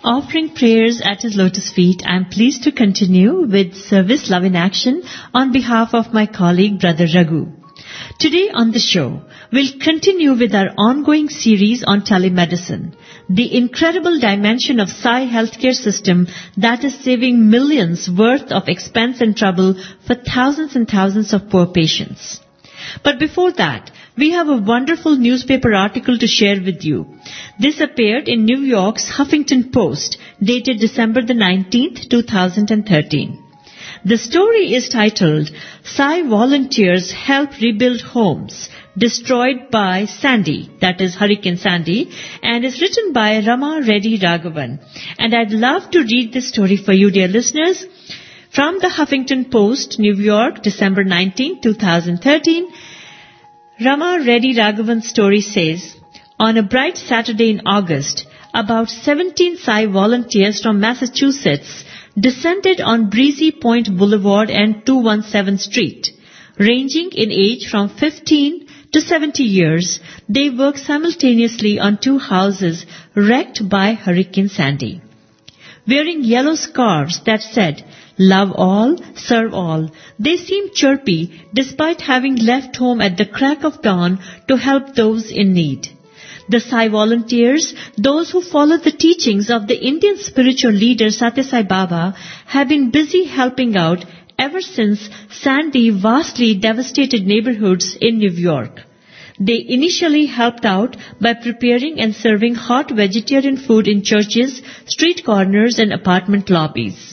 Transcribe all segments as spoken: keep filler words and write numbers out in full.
Offering prayers at His lotus feet, I am pleased to continue with Service Love in Action on behalf of my colleague Brother Raghu. Today on the show, we'll continue with our ongoing series on telemedicine, the incredible dimension of Sai healthcare system that is saving millions worth of expense and trouble for thousands and thousands of poor patients. But before that, we have a wonderful newspaper article to share with you. This appeared in New York's Huffington Post, dated December the nineteenth, two thousand thirteen. The story is titled, Sai Volunteers Help Rebuild Homes Destroyed by Sandy, that is Hurricane Sandy, and is written by Rama Reddy Raghavan. And I'd love to read this story for you, dear listeners. From the Huffington Post, New York, December nineteenth, two thousand thirteen, Rama Reddy Raghavan's story says, on a bright Saturday in August, about seventeen Sai volunteers from Massachusetts descended on Breezy Point Boulevard and two seventeen Street. Ranging in age from fifteen to seventy years, they worked simultaneously on two houses wrecked by Hurricane Sandy. Wearing yellow scarves that said, Love all, serve all, they seemed chirpy despite having left home at the crack of dawn to help those in need. The Sai volunteers, those who follow the teachings of the Indian spiritual leader Satya Sai Baba, have been busy helping out ever since Sandy vastly devastated neighborhoods in New York. They initially helped out by preparing and serving hot vegetarian food in churches, street corners, and apartment lobbies.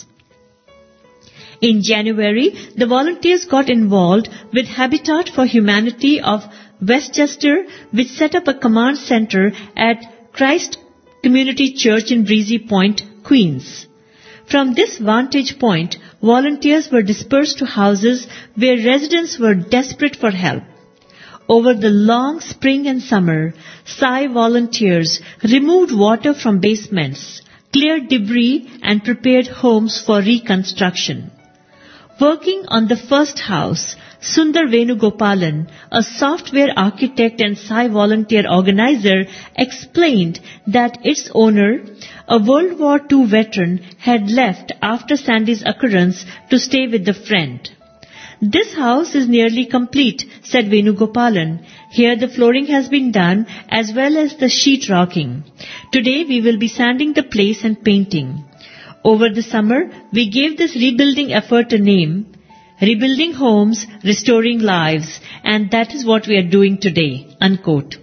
In January, the volunteers got involved with Habitat for Humanity of Westchester, which set up a command center at Christ Community Church in Breezy Point, Queens. From this vantage point, volunteers were dispersed to houses where residents were desperate for help. Over the long spring and summer, Sai volunteers removed water from basements, cleared debris, and prepared homes for reconstruction. Working on the first house, Sundar Venugopalan, a software architect and Sai volunteer organizer, explained that its owner, a World War Two veteran, had left after Sandy's occurrence to stay with a friend. This house is nearly complete, said Venugopalan. Here the flooring has been done as well as the sheetrocking. Today we will be sanding the place and painting. Over the summer, we gave this rebuilding effort a name, Rebuilding Homes, Restoring Lives, and that is what we are doing today, unquote.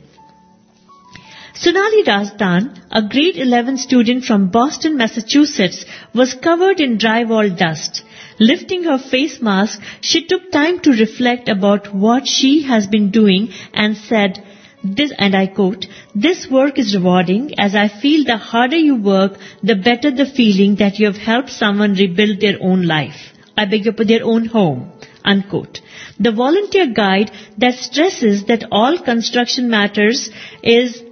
Sonali Razdan, a grade eleven student from Boston, Massachusetts, was covered in drywall dust. Lifting her face mask, she took time to reflect about what she has been doing and said, This, and I quote, this work is rewarding as I feel the harder you work, the better the feeling that you have helped someone rebuild their own life. I beg your their own home, unquote. The volunteer guide that stresses that all construction matters is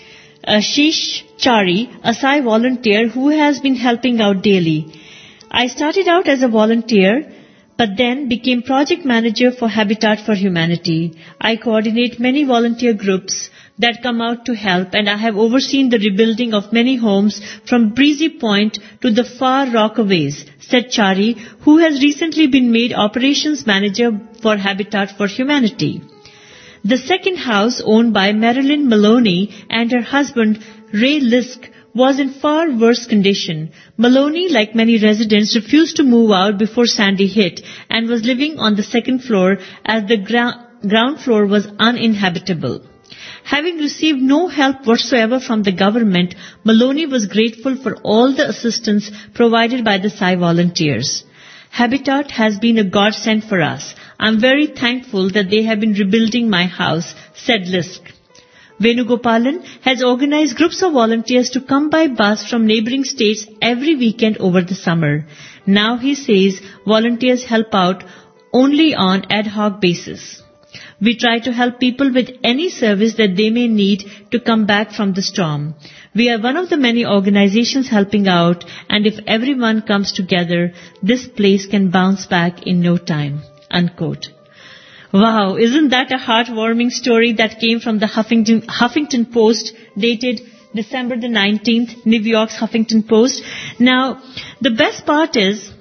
Ashish Chari, a Sai volunteer who has been helping out daily. I started out as a volunteer, but then became project manager for Habitat for Humanity. I coordinate many volunteer groups that come out to help, and I have overseen the rebuilding of many homes from Breezy Point to the far Rockaways, said Chari, who has recently been made operations manager for Habitat for Humanity. The second house, owned by Marilyn Maloney and her husband Ray Lisk, was in far worse condition. Maloney, like many residents, refused to move out before Sandy hit and was living on the second floor as the gra- ground floor was uninhabitable. Having received no help whatsoever from the government, Maloney was grateful for all the assistance provided by the Sai volunteers. Habitat has been a godsend for us. I'm very thankful that they have been rebuilding my house, said Lisk. Venugopalan has organized groups of volunteers to come by bus from neighboring states every weekend over the summer. Now he says volunteers help out only on ad hoc basis. We try to help people with any service that they may need to come back from the storm. We are one of the many organizations helping out, and if everyone comes together, this place can bounce back in no time, unquote. Wow, isn't that a heartwarming story that came from the Huffington, Huffington Post dated December the nineteenth, New York's Huffington Post. Now, the best part is,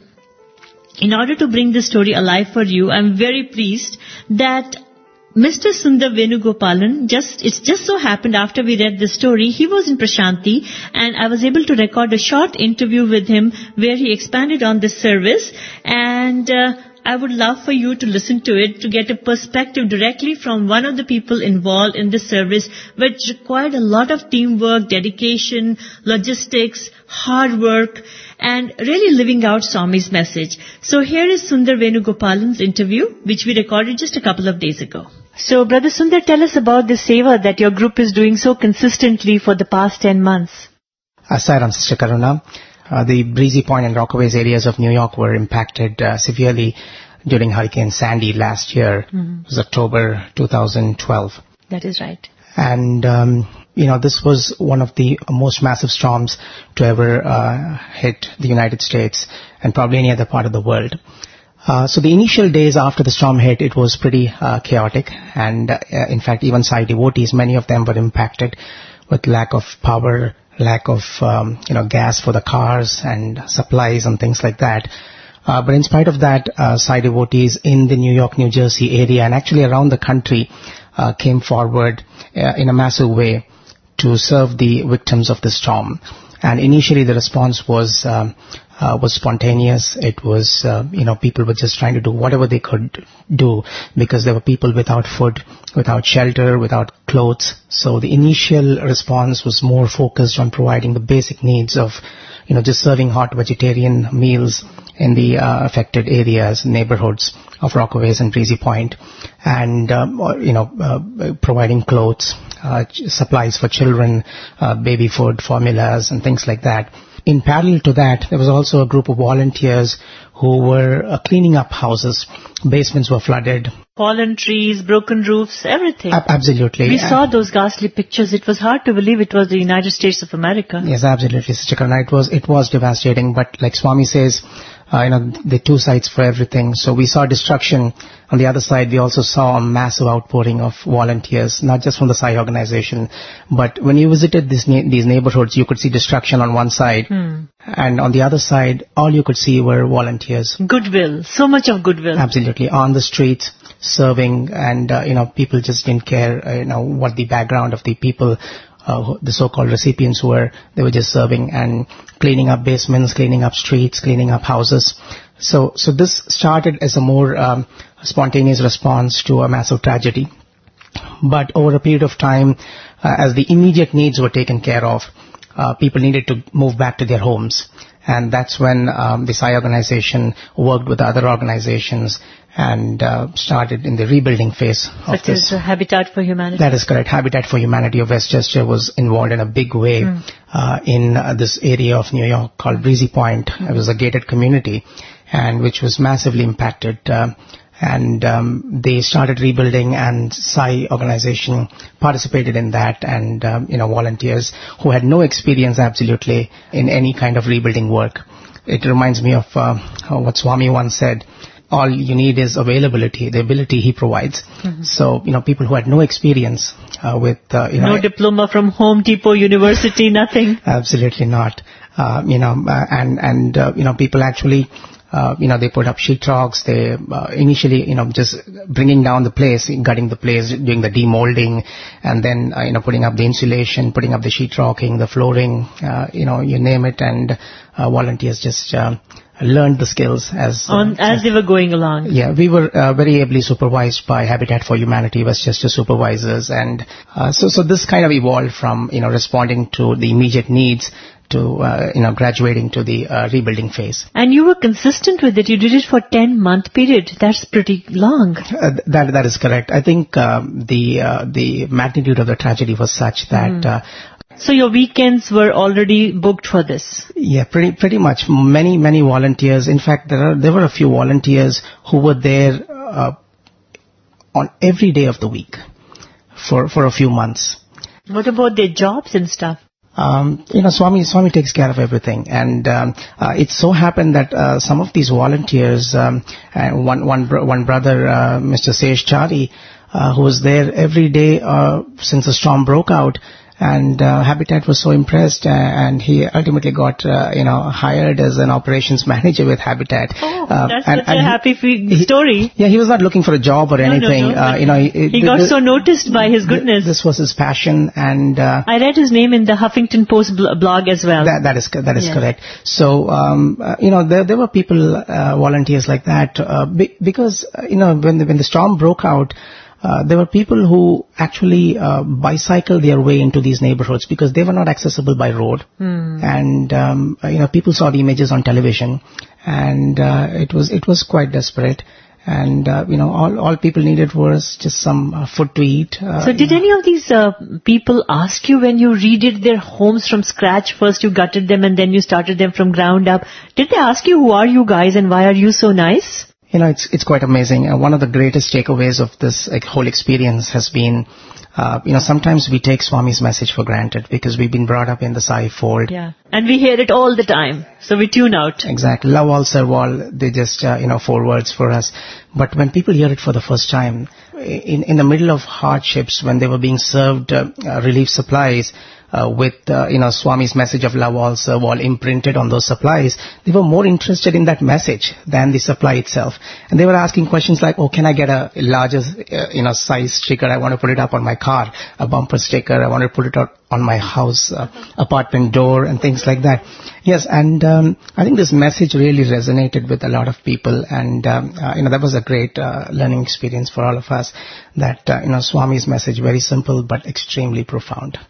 in order to bring this story alive for you, I'm very pleased that Mister Sundar Venugopalan, just, it's just so happened after we read the story, he was in Prashanti and I was able to record a short interview with him where he expanded on this service, and uh, I would love for you to listen to it to get a perspective directly from one of the people involved in this service, which required a lot of teamwork, dedication, logistics, hard work, and really living out Swami's message. So here is Sundar Venugopalan's interview, which we recorded just a couple of days ago. So, Brother Sundar, tell us about the seva that your group is doing so consistently for the past ten months. Asairam, Sister Karuna. Uh, the Breezy Point and Rockaways areas of New York were impacted uh, severely during Hurricane Sandy last year. Mm-hmm. It was October two thousand twelve. That is right. And, um, you know, this was one of the most massive storms to ever uh, hit the United States and probably any other part of the world. Uh, so the initial days after the storm hit, it was pretty uh, chaotic. And, uh, in fact, even Sai devotees, many of them were impacted with lack of power, lack of, um, you know, gas for the cars and supplies and things like that. Uh, but in spite of that, uh, Sai devotees in the New York, New Jersey area and actually around the country uh, came forward uh, in a massive way to serve the victims of the storm. And initially the response was um, uh, was spontaneous. It was, uh, you know, people were just trying to do whatever they could do because there were people without food, without shelter, without clothes. So the initial response was more focused on providing the basic needs of, you know, just serving hot vegetarian meals in the uh, affected areas, neighborhoods of Rockaways and Breezy Point, and, um, you know, uh, providing clothes, uh, supplies for children, uh, baby food, formulas, and things like that. In parallel to that, there was also a group of volunteers who were uh, cleaning up houses. Basements were flooded. Fallen trees, broken roofs, everything. A- absolutely. We saw those ghastly pictures. It was hard to believe it was the United States of America. Yes, absolutely, Sister Karuna. It was, it was devastating, but like Swami says, Uh, you know, the two sides for everything. So we saw destruction. On the other side, we also saw a massive outpouring of volunteers, not just from the Sai organization, but when you visited this na- these neighborhoods, you could see destruction on one side, hmm. and on the other side, all you could see were volunteers. Goodwill, so much of goodwill. Absolutely, on the streets, serving, and uh, you know, people just didn't care, uh, you know, what the background of the people. Uh, the so-called recipients were, they were just serving and cleaning up basements, cleaning up streets, cleaning up houses. So, so this started as a more um, spontaneous response to a massive tragedy. But over a period of time, uh, as the immediate needs were taken care of, uh, people needed to move back to their homes. And that's when um, the Sai organization worked with other organizations and uh, started in the rebuilding phase of Such this. Such as Habitat for Humanity. That is correct. Habitat for Humanity of Westchester was involved in a big way mm. uh, in uh, this area of New York called Breezy Point. Mm. It was a gated community, and which was massively impacted. Uh, and um, they started rebuilding, and Sai organization participated in that, and um, you know, volunteers who had no experience absolutely in any kind of rebuilding work. It reminds me of uh, what Swami once said. All you need is availability, the ability he provides. Mm-hmm. So, you know, people who had no experience uh, with, uh, you know... No diploma from Home Depot University, nothing. Absolutely not. Uh, you know, uh, and, and uh, you know, people actually, uh, you know, they put up sheetrocks. They uh, initially, you know, just bringing down the place, gutting the place, doing the demolding, and then, uh, you know, putting up the insulation, putting up the sheetrocking, the flooring, uh, you know, you name it, and uh, volunteers just... Uh, learned the skills as on uh, as they were going along. Yeah, we were uh, very ably supervised by Habitat for Humanity, Westchester supervisors, and uh, so so this kind of evolved from, you know, responding to the immediate needs to uh, you know, graduating to the uh, rebuilding phase. And you were consistent with it. You did it for ten month period. That's pretty long. Uh, that that is correct. I think um, the uh, the magnitude of the tragedy was such that. Mm. Uh, So your weekends were already booked for this? Yeah, pretty pretty much. Many, many volunteers. In fact, there are there were a few volunteers who were there uh, on every day of the week for, for a few months. What about their jobs and stuff? Um, you know, Swami Swami takes care of everything, and um, uh, it so happened that uh, some of these volunteers, um, and one one one brother, uh, Mister Sesh Chari, uh, who was there every day uh, since the storm broke out. And uh, Habitat was so impressed, uh, and he ultimately got, uh, you know, hired as an operations manager with Habitat. Oh, uh, that's and, such and a he, happy f- he, story. Yeah, he was not looking for a job or no, anything. No, no, uh, you know, he got the, so noticed by his goodness. The, this was his passion, and uh, I read his name in the Huffington Post bl- blog as well. That, that is that is yes. correct. So um, uh, you know, there there were people, uh, volunteers like that, uh, be, because uh, you know when the, when the storm broke out. Uh, there were people who actually uh, bicycled their way into these neighborhoods because they were not accessible by road. Hmm. And um, you know, people saw the images on television, and uh, it was it was quite desperate. And uh, you know, all all people needed was just some uh, food to eat. Uh, so, did know. any of these uh, people ask you when you redid their homes from scratch? First, you gutted them, and then you started them from ground up. Did they ask you, who are you guys, and why are you so nice? You know, it's it's quite amazing. Uh, one of the greatest takeaways of this like, whole experience has been, uh, you know, sometimes we take Swami's message for granted because we've been brought up in the Sai fold. Yeah, and we hear it all the time, so we tune out. Exactly. Love all, serve all. They just, uh, you know, four words for us. But when people hear it for the first time, in in the middle of hardships, when they were being served uh, uh, relief supplies, Uh, with, uh, you know, Swami's message of love all, serve all imprinted on those supplies, they were more interested in that message than the supply itself. And they were asking questions like, oh, can I get a larger, uh, you know, size sticker? I want to put it up on my car, a bumper sticker. I want to put it up on my house, uh, apartment door, and things like that. Yes, and um, I think this message really resonated with a lot of people. And, um, uh, you know, that was a great uh, learning experience for all of us, that, uh, you know, Swami's message, very simple but extremely profound.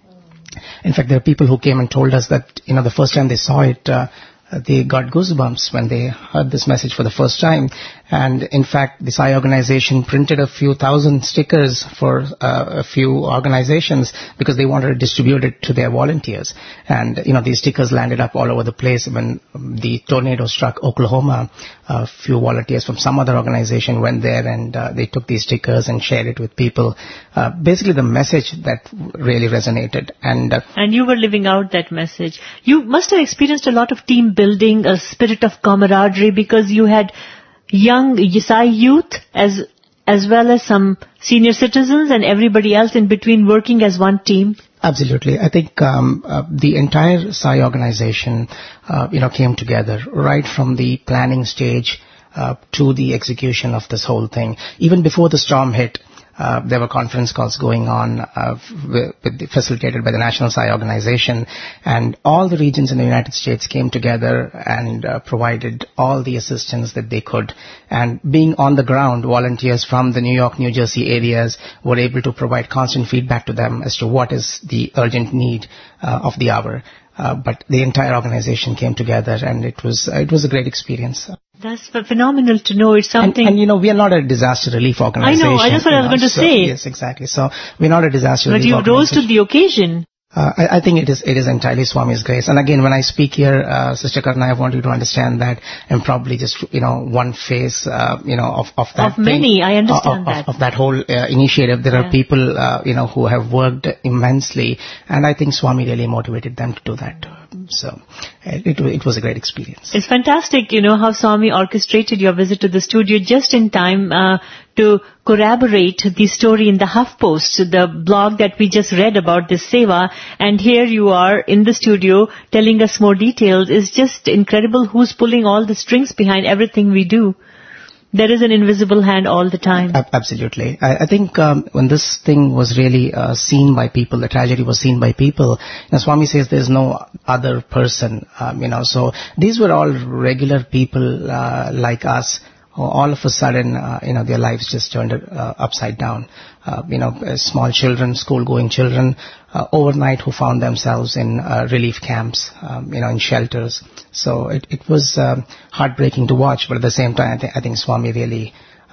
In fact, there are people who came and told us that, you know, the first time they saw it, uh, they got goosebumps when they heard this message for the first time. And in fact, the Sai organization printed a few thousand stickers for uh, a few organizations because they wanted to distribute it to their volunteers. And, you know, these stickers landed up all over the place. When the tornado struck Oklahoma, a few volunteers from some other organization went there, and uh, they took these stickers and shared it with people. Uh, basically, the message that really resonated. And, uh, and you were living out that message. You must have experienced a lot of team building, a spirit of camaraderie, because you had young Sai youth as as well as some senior citizens and everybody else in between working as one team. Absolutely. I think um, uh, the entire Sai organization, uh, you know, came together right from the planning stage uh, to the execution of this whole thing. Even before the storm hit, Uh, there were conference calls going on, uh, with, with the, facilitated by the National Sai Organization, and all the regions in the United States came together and uh, provided all the assistance that they could. And being on the ground, volunteers from the New York, New Jersey areas were able to provide constant feedback to them as to what is the urgent need uh, of the hour. Uh, but the entire organization came together, and it was uh, it was a great experience. That's phenomenal to know. It's something. And, and you know, we are not a disaster relief organization. I know. I just what I was going to so, say. Yes, exactly. So we're not a disaster but relief organization. But you rose to the occasion. Uh, I, I think it is it is entirely Swami's grace. And again, when I speak here, uh, Sister Karna, I want you to understand that I'm probably just, you know, one face, uh, you know, of, of that Of many, thing, I understand of, that. Of, of that whole uh, initiative. There yeah. are people, uh, you know, who have worked immensely, and I think Swami really motivated them to do that. So it, it was a great experience. It's fantastic, you know, how Swami orchestrated your visit to the studio just in time uh, to corroborate the story in the HuffPost, the blog that we just read about this seva. And here you are in the studio telling us more details. It's just incredible who's pulling all the strings behind everything we do. There is an invisible hand all the time. Absolutely. I, I think um, when this thing was really uh, seen by people, the tragedy was seen by people, you know, Swami says there's no other person, um, you know, so these were all regular people uh, like us. All of a sudden, uh, you know, their lives just turned uh, upside down. Uh, you know, small children, school-going children, uh, overnight who found themselves in uh, relief camps, um, you know, in shelters. So it, it was um, heartbreaking to watch, but at the same time, I, th- I think Swami really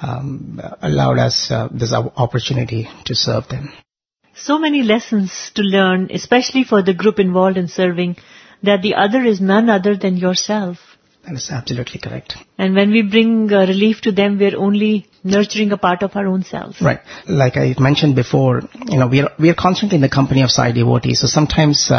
um, allowed us uh, this opportunity to serve them. So many lessons to learn, especially for the group involved in serving, that the other is none other than yourself. That is absolutely correct. And when we bring uh, relief to them, we're only nurturing a part of our own selves. Right. Like I mentioned before, you know, we are we are constantly in the company of Sai devotees. So sometimes uh,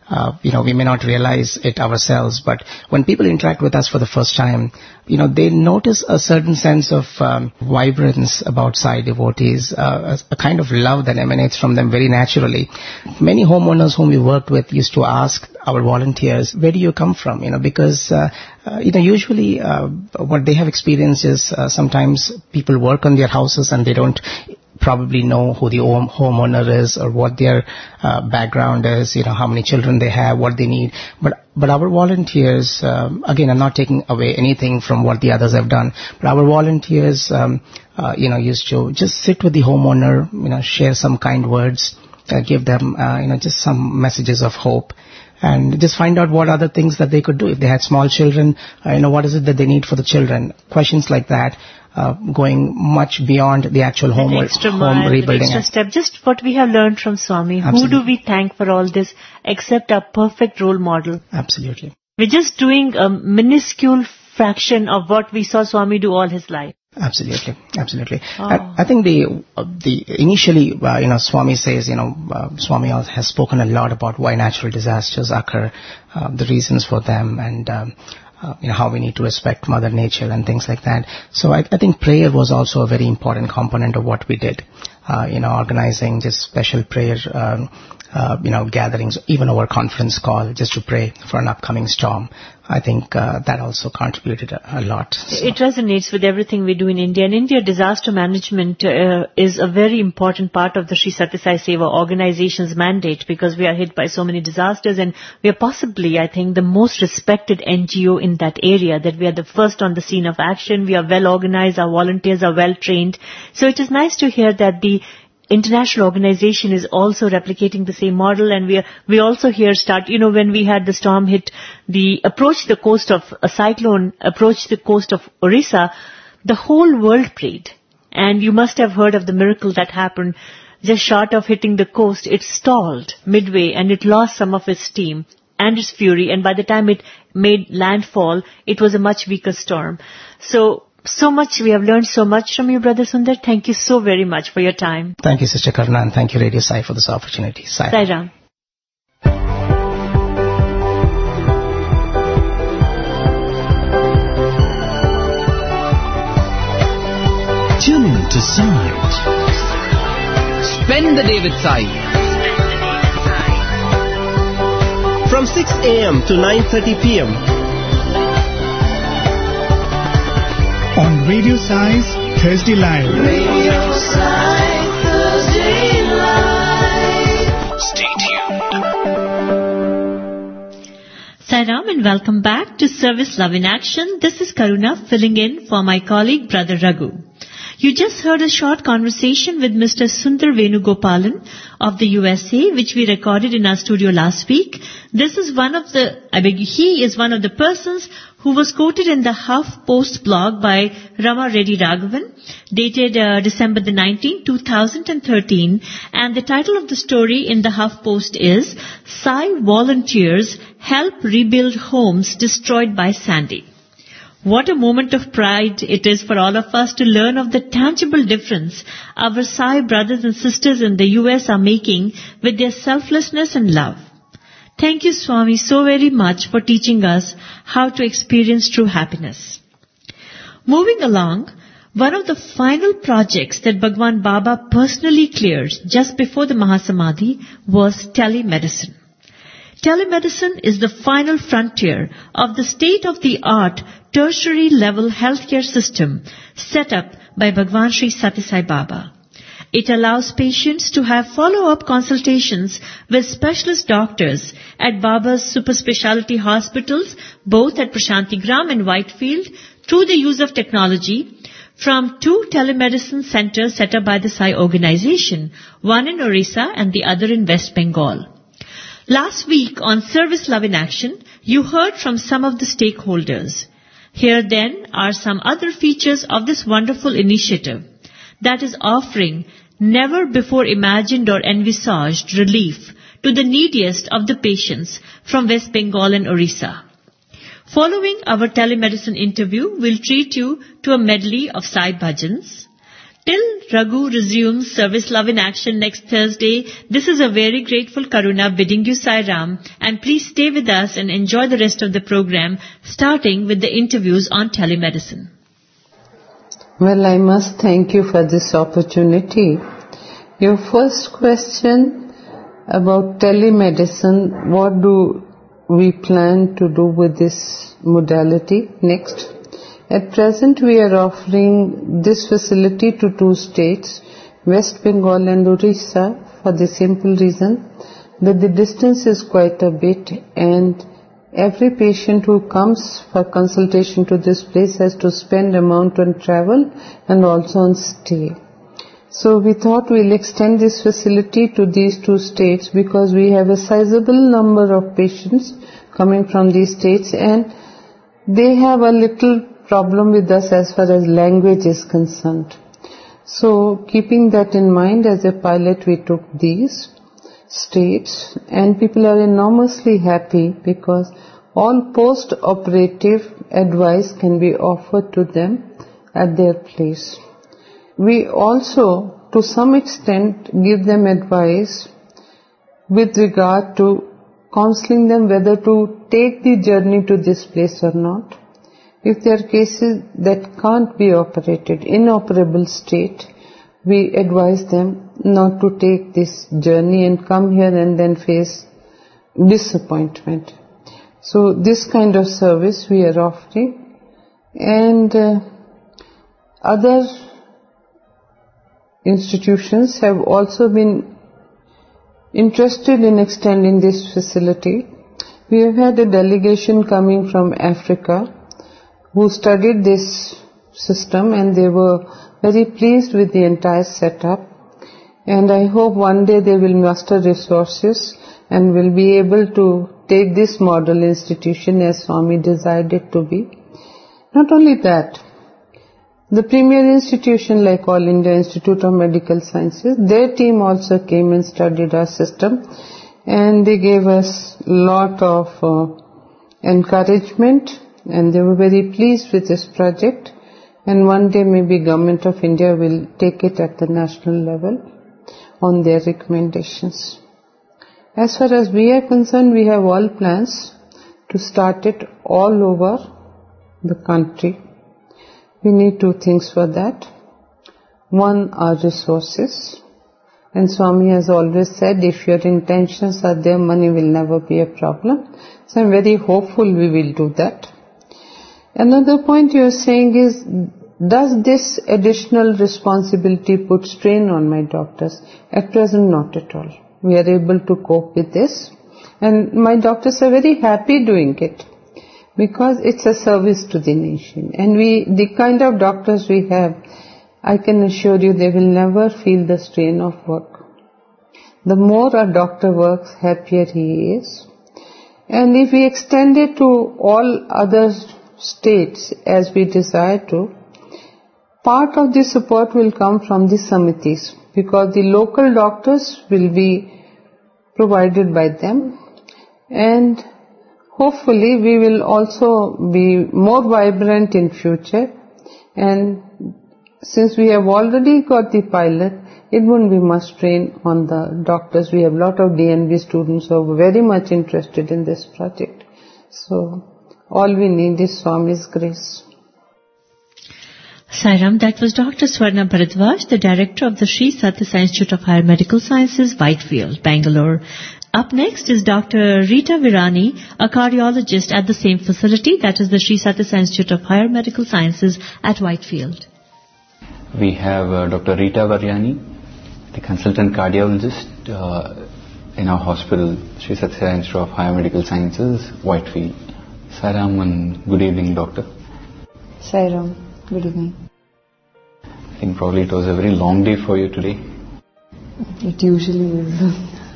Uh, you know, we may not realize it ourselves, but when people interact with us for the first time, you know, they notice a certain sense of um, vibrance about Sai devotees, uh, a, a kind of love that emanates from them very naturally. Many homeowners whom we worked with used to ask our volunteers, where do you come from? You know, because, uh, uh, you know, usually uh, what they have experienced is uh, sometimes people work on their houses and they don't probably know who the home, homeowner is or what their uh, background is, you know, how many children they have, what they need. But but our volunteers, um, again, I'm not taking away anything from what the others have done, but our volunteers, um, uh, you know, used to just sit with the homeowner, you know, share some kind words, uh, give them, uh, you know, just some messages of hope. And just find out what other things that they could do. If they had small children, uh, you know, what is it that they need for the children? Questions like that, uh, going much beyond the actual home, extra home mile, rebuilding. Extra step. Just what we have learned from Swami. Absolutely. Who do we thank for all this except our perfect role model? Absolutely. We're just doing a minuscule fraction of what we saw Swami do all his life. Absolutely, absolutely. Oh. I, I think the uh, the initially, uh, you know, Swami says, you know, uh, Swami has spoken a lot about why natural disasters occur, uh, the reasons for them, and um, uh, you know how we need to respect Mother Nature and things like that. So I, I think prayer was also a very important component of what we did. Uh, you know, organizing just special prayer, um, uh, you know, gatherings, even our conference call, just to pray for an upcoming storm. I think uh, that also contributed a, a lot. So. It resonates with everything we do in India. In India, disaster management uh, is a very important part of the Sri Sathya Sai Seva organization's mandate because we are hit by so many disasters and we are possibly, I think, the most respected N G O in that area, that we are the first on the scene of action. We are well organized. Our volunteers are well trained. So it is nice to hear that the international organization is also replicating the same model, and we are, we also here start, you know, when we had the storm hit the, approach the coast of, a cyclone approached the coast of Orissa, the whole world prayed. And you must have heard of the miracle that happened. Just short of hitting the coast, it stalled midway and it lost some of its steam and its fury, and by the time it made landfall, it was a much weaker storm. So, So much, we have learned so much from you, Brother Sundar. Thank you so very much for your time. Thank you, Sister Karuna, and thank you, Radio Sai, for this opportunity. Sai. Sai Ram. Tune in to Sai. Spend the day with Sai. From six a.m. to nine thirty p.m. on Radio Sai's Thursday Live. Radio Sai Thursday Live. Stay tuned. Sairam, and welcome back to Service Love in Action. This is Karuna filling in for my colleague Brother Raghu. You just heard a short conversation with Mister Sundar Venugopalan of the U S A, which we recorded in our studio last week. This is one of the, I beg, he is one of the persons who was quoted in the Huff Post blog by Rama Reddy Raghavan, dated uh, December the nineteenth, two thousand thirteen, and the title of the story in the Huff Post is Sai Volunteers Help Rebuild Homes Destroyed by Sandy. What a moment of pride it is for all of us to learn of the tangible difference our Sai brothers and sisters in the U S are making with their selflessness and love. Thank you, Swami, so very much for teaching us how to experience true happiness. Moving along, one of the final projects that Bhagwan Baba personally cleared just before the Mahasamadhi was telemedicine. Telemedicine is the final frontier of the state-of-the-art tertiary level healthcare system set up by Bhagwan Sri Sathya Sai Baba. It allows patients to have follow-up consultations with specialist doctors at Baba's super specialty hospitals, both at Prashantigram and Whitefield, through the use of technology from two telemedicine centers set up by the Sai organization, one in Orissa and the other in West Bengal. Last week on Service Love in Action, you heard from some of the stakeholders. Here then are some other features of this wonderful initiative that is offering never before imagined or envisaged relief to the neediest of the patients from West Bengal and Orissa. Following our telemedicine interview, we'll treat you to a medley of Sai bhajans. Till Raghu resumes Service Love in Action next Thursday, this is a very grateful Karuna bidding you Sai Ram, and please stay with us and enjoy the rest of the program, starting with the interviews on telemedicine. Well, I must thank you for this opportunity. Your first question about telemedicine, what do we plan to do with this modality next? At present, we are offering this facility to two states, West Bengal and Orissa, for the simple reason that the distance is quite a bit, and every patient who comes for consultation to this place has to spend amount on travel and also on stay. So we thought we'll extend this facility to these two states because we have a sizable number of patients coming from these states, and they have a little problem with us as far as language is concerned. So keeping that in mind, as a pilot we took these states, and people are enormously happy because all post-operative advice can be offered to them at their place. We also, to some extent, give them advice with regard to counseling them whether to take the journey to this place or not. If there are cases that can't be operated, inoperable state, we advise them not to take this journey and come here and then face disappointment. So this kind of service we are offering, and uh, other institutions have also been interested in extending this facility. We have had a delegation coming from Africa who studied this system, and they were very pleased with the entire setup, and I hope one day they will muster resources and will be able to take this model institution as Swami desired it to be. Not only that, the premier institution like All India Institute of Medical Sciences, their team also came and studied our system, and they gave us a lot of uh, encouragement, and they were very pleased with this project, and one day maybe Government of India will take it at the national level on their recommendations. As far as we are concerned, we have all plans to start it all over the country. We need two things for that. One are resources, and Swami has always said if your intentions are there, money will never be a problem. So I'm very hopeful we will do that. Another point you are saying is, does this additional responsibility put strain on my doctors? At present, not at all. We are able to cope with this, and my doctors are very happy doing it because it's a service to the nation. And we, the kind of doctors we have, I can assure you they will never feel the strain of work. The more a doctor works, happier he is. And if we extend it to all other states as we desire to, part of the support will come from the samitis, because the local doctors will be provided by them, and hopefully we will also be more vibrant in future. And since we have already got the pilot, it won't be much strain on the doctors. We have a lot of D N B students who are very much interested in this project. So all we need is Swami's grace. Sairam, that was Doctor Swarna Bharadwaj, the director of the Sri Satya Sai Institute of Higher Medical Sciences, Whitefield, Bangalore. Up next is Doctor Rita Virani, a cardiologist at the same facility, that is the Sri Satya Sai Institute of Higher Medical Sciences at Whitefield. We have uh, Doctor Rita Virani, the consultant cardiologist uh, in our hospital, Sri Satya Sai Institute of Higher Medical Sciences, Whitefield. Sairam, and good evening, doctor. Sairam, good evening. I think probably it was a very long day for you today. It usually is.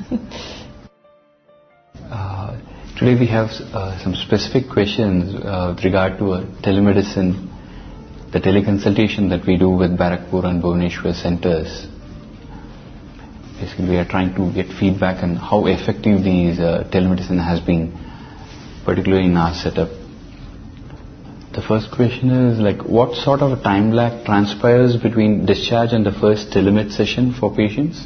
uh, today we have uh, some specific questions uh, with regard to uh, telemedicine, the teleconsultation that we do with Barakpur and Bhubaneswar centers. Basically, we are trying to get feedback on how effective these uh, telemedicine has been, particularly in our setup. The first question is like, what sort of a time lag transpires between discharge and the first telemed session for patients?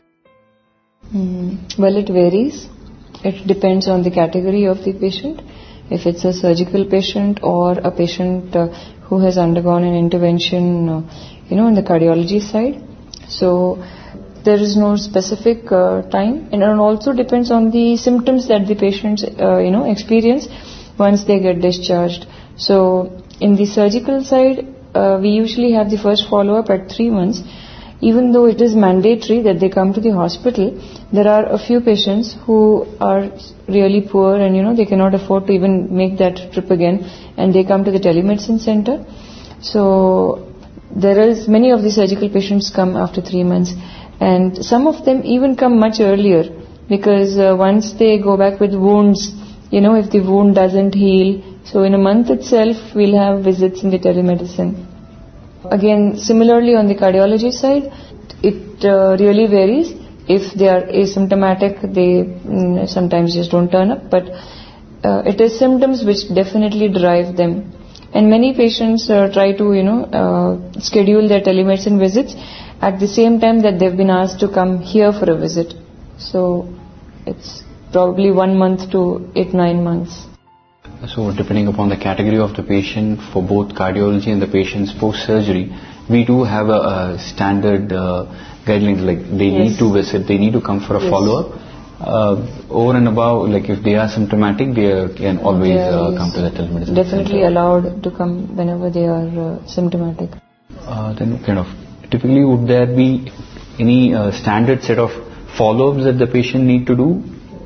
Mm, well, it varies. It depends on the category of the patient. If it's a surgical patient or a patient uh, who has undergone an intervention, uh, you know, on the cardiology side. So there is no specific uh, time, and it also depends on the symptoms that the patients, uh, you know, experience once they get discharged. So in the surgical side, uh, we usually have the first follow-up at three months. Even though it is mandatory that they come to the hospital, there are a few patients who are really poor and, you know, they cannot afford to even make that trip again, and they come to the telemedicine center. So there is many of the surgical patients come after three months, and some of them even come much earlier, because uh, once they go back with wounds, you know, if the wound doesn't heal, so in a month itself we'll have visits in the telemedicine. Again, similarly on the cardiology side, it uh, really varies. If they are asymptomatic, they mm, sometimes just don't turn up, but uh, it is symptoms which definitely drive them. And many patients uh, try to, you know, uh, schedule their telemedicine visits at the same time that they've been asked to come here for a visit. So it's probably one month to eight, nine months. So depending upon the category of the patient, for both cardiology and the patient's post-surgery, we do have a, a standard uh, guidelines, like they yes. need to visit, they need to come for a yes. follow-up. Uh, over and above, like if they are symptomatic, they uh, can always uh, come to the telemedicine definitely center. Allowed to come whenever they are uh, symptomatic. Uh, then kind of, typically would there be any uh, standard set of follow-ups that the patient need to do?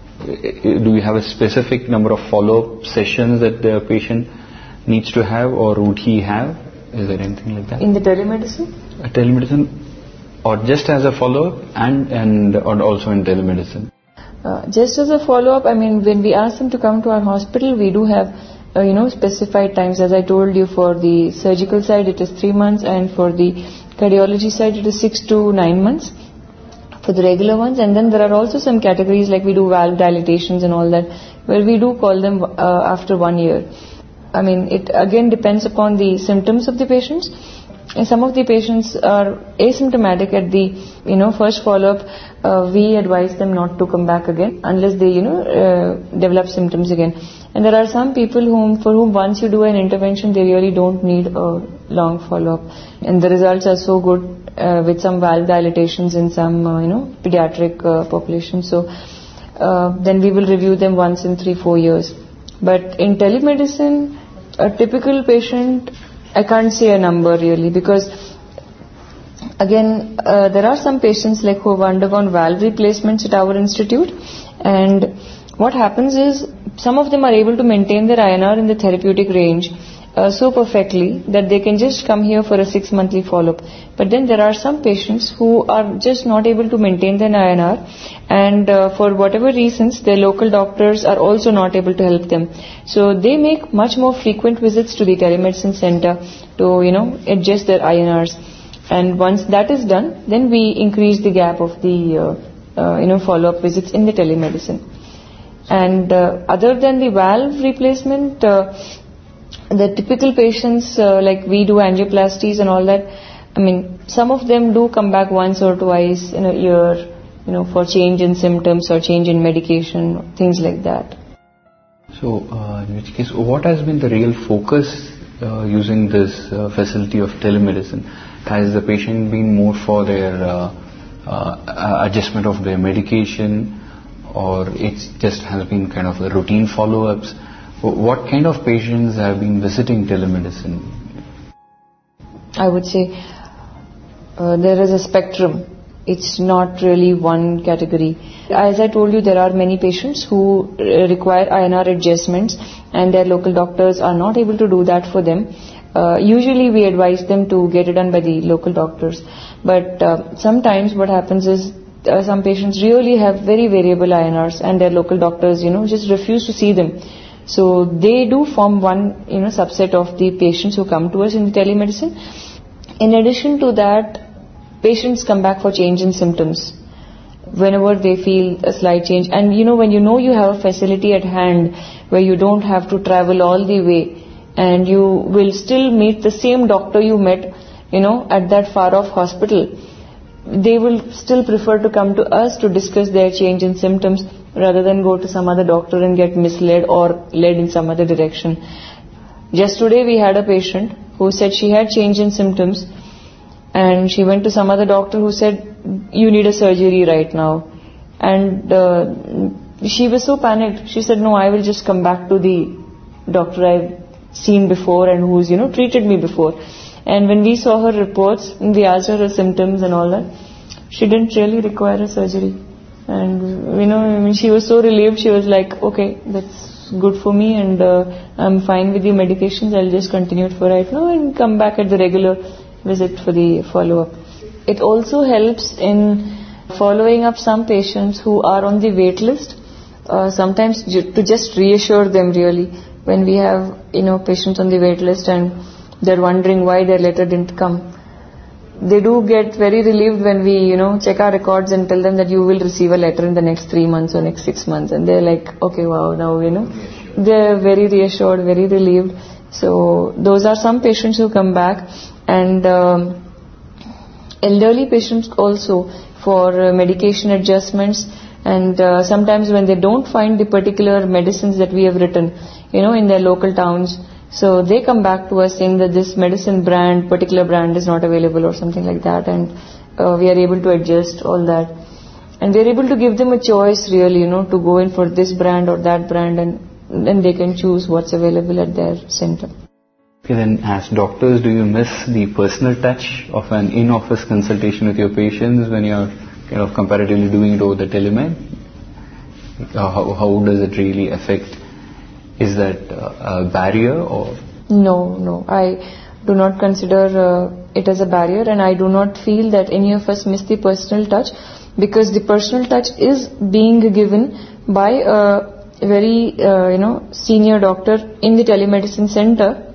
Do we have a specific number of follow-up sessions that the patient needs to have, or would he have? Is there anything like that? In the telemedicine? A telemedicine, or just as a follow-up and, and or also in telemedicine? Uh, just as a follow-up, I mean, when we ask them to come to our hospital, we do have, uh, you know, specified times. As I told you, for the surgical side, it is three months, and for the cardiology side, it is six to nine months. For the regular ones. And then there are also some categories, like we do valve dilatations and all that, where we do call them uh, after one year. I mean, it again depends upon the symptoms of the patients. And some of the patients are asymptomatic at the, you know, first follow-up. Uh, we advise them not to come back again unless they, you know, uh, develop symptoms again. And there are some people whom, for whom once you do an intervention, they really don't need a long follow-up. And the results are so good. Uh, with some valve dilatations in some, uh, you know, pediatric uh, population. So uh, then we will review them once in three, four years. But in telemedicine, a typical patient, I can't say a number really, because again, uh, there are some patients like who have undergone valve replacements at our institute, and what happens is some of them are able to maintain their I N R in the therapeutic range Uh, so perfectly that they can just come here for a six monthly follow-up. But then there are some patients who are just not able to maintain their I N R, and uh, for whatever reasons their local doctors are also not able to help them. So they make much more frequent visits to the telemedicine center to, you know, adjust their I N Rs. And once that is done, then we increase the gap of the uh, uh, you know follow-up visits in the telemedicine. And uh, other than the valve replacement, uh, the typical patients, uh, like we do angioplasties and all that, I mean, some of them do come back once or twice in a year, you know, for change in symptoms or change in medication, things like that. So, uh, in which case, what has been the real focus uh, using this uh, facility of telemedicine? Has the patient been more for their uh, uh, adjustment of their medication, or it just has been kind of a routine follow-ups? What kind of patients have been visiting telemedicine? I would say uh, there is a spectrum. It's not really one category. As I told you, there are many patients who uh, require I N R adjustments, and their local doctors are not able to do that for them. Uh, usually we advise them to get it done by the local doctors. But uh, sometimes what happens is uh, some patients really have very variable I N Rs, and their local doctors, you know, just refuse to see them. So they do form one, you know, subset of the patients who come to us in the telemedicine. In addition to that, patients come back for change in symptoms whenever they feel a slight change. And you know, when you know you have a facility at hand where you don't have to travel all the way, and you will still meet the same doctor you met, you know, at that far off hospital, they will still prefer to come to us to discuss their change in symptoms rather than go to some other doctor and get misled or led in some other direction. Just today we had a patient who said she had change in symptoms, and she went to some other doctor who said, you need a surgery right now. And uh, she was so panicked. She said, no, I will just come back to the doctor I've seen before and who's, you know, treated me before. And when we saw her reports and we asked her her symptoms and all that, she didn't really require a surgery. And, you know, I mean, she was so relieved. She was like, okay, that's good for me, and uh, I'm fine with the medications. I'll just continue it for right now and come back at the regular visit for the follow-up. It also helps in following up some patients who are on the wait list. Uh, sometimes ju- to just reassure them really, when we have, you know, patients on the wait list and they're wondering why their letter didn't come. They do get very relieved when we, you know, check our records and tell them that you will receive a letter in the next three months or next six months. And they're like, okay, wow, now, you know, they're very reassured, very relieved. So those are some patients who come back. And um, elderly patients also for uh, medication adjustments. And uh, sometimes when they don't find the particular medicines that we have written, you know, in their local towns, so they come back to us saying that this medicine brand, particular brand is not available or something like that, and uh, we are able to adjust all that. And we are able to give them a choice really, you know, to go in for this brand or that brand, and then they can choose what's available at their center. Okay, then as doctors, do you miss the personal touch of an in-office consultation with your patients when you're kind of comparatively doing it over the telemed? How, how does it really affect? Is that uh, a barrier or? No, no. I do not consider uh, it as a barrier, and I do not feel that any of us miss the personal touch, because the personal touch is being given by a very, uh, you know, senior doctor in the telemedicine center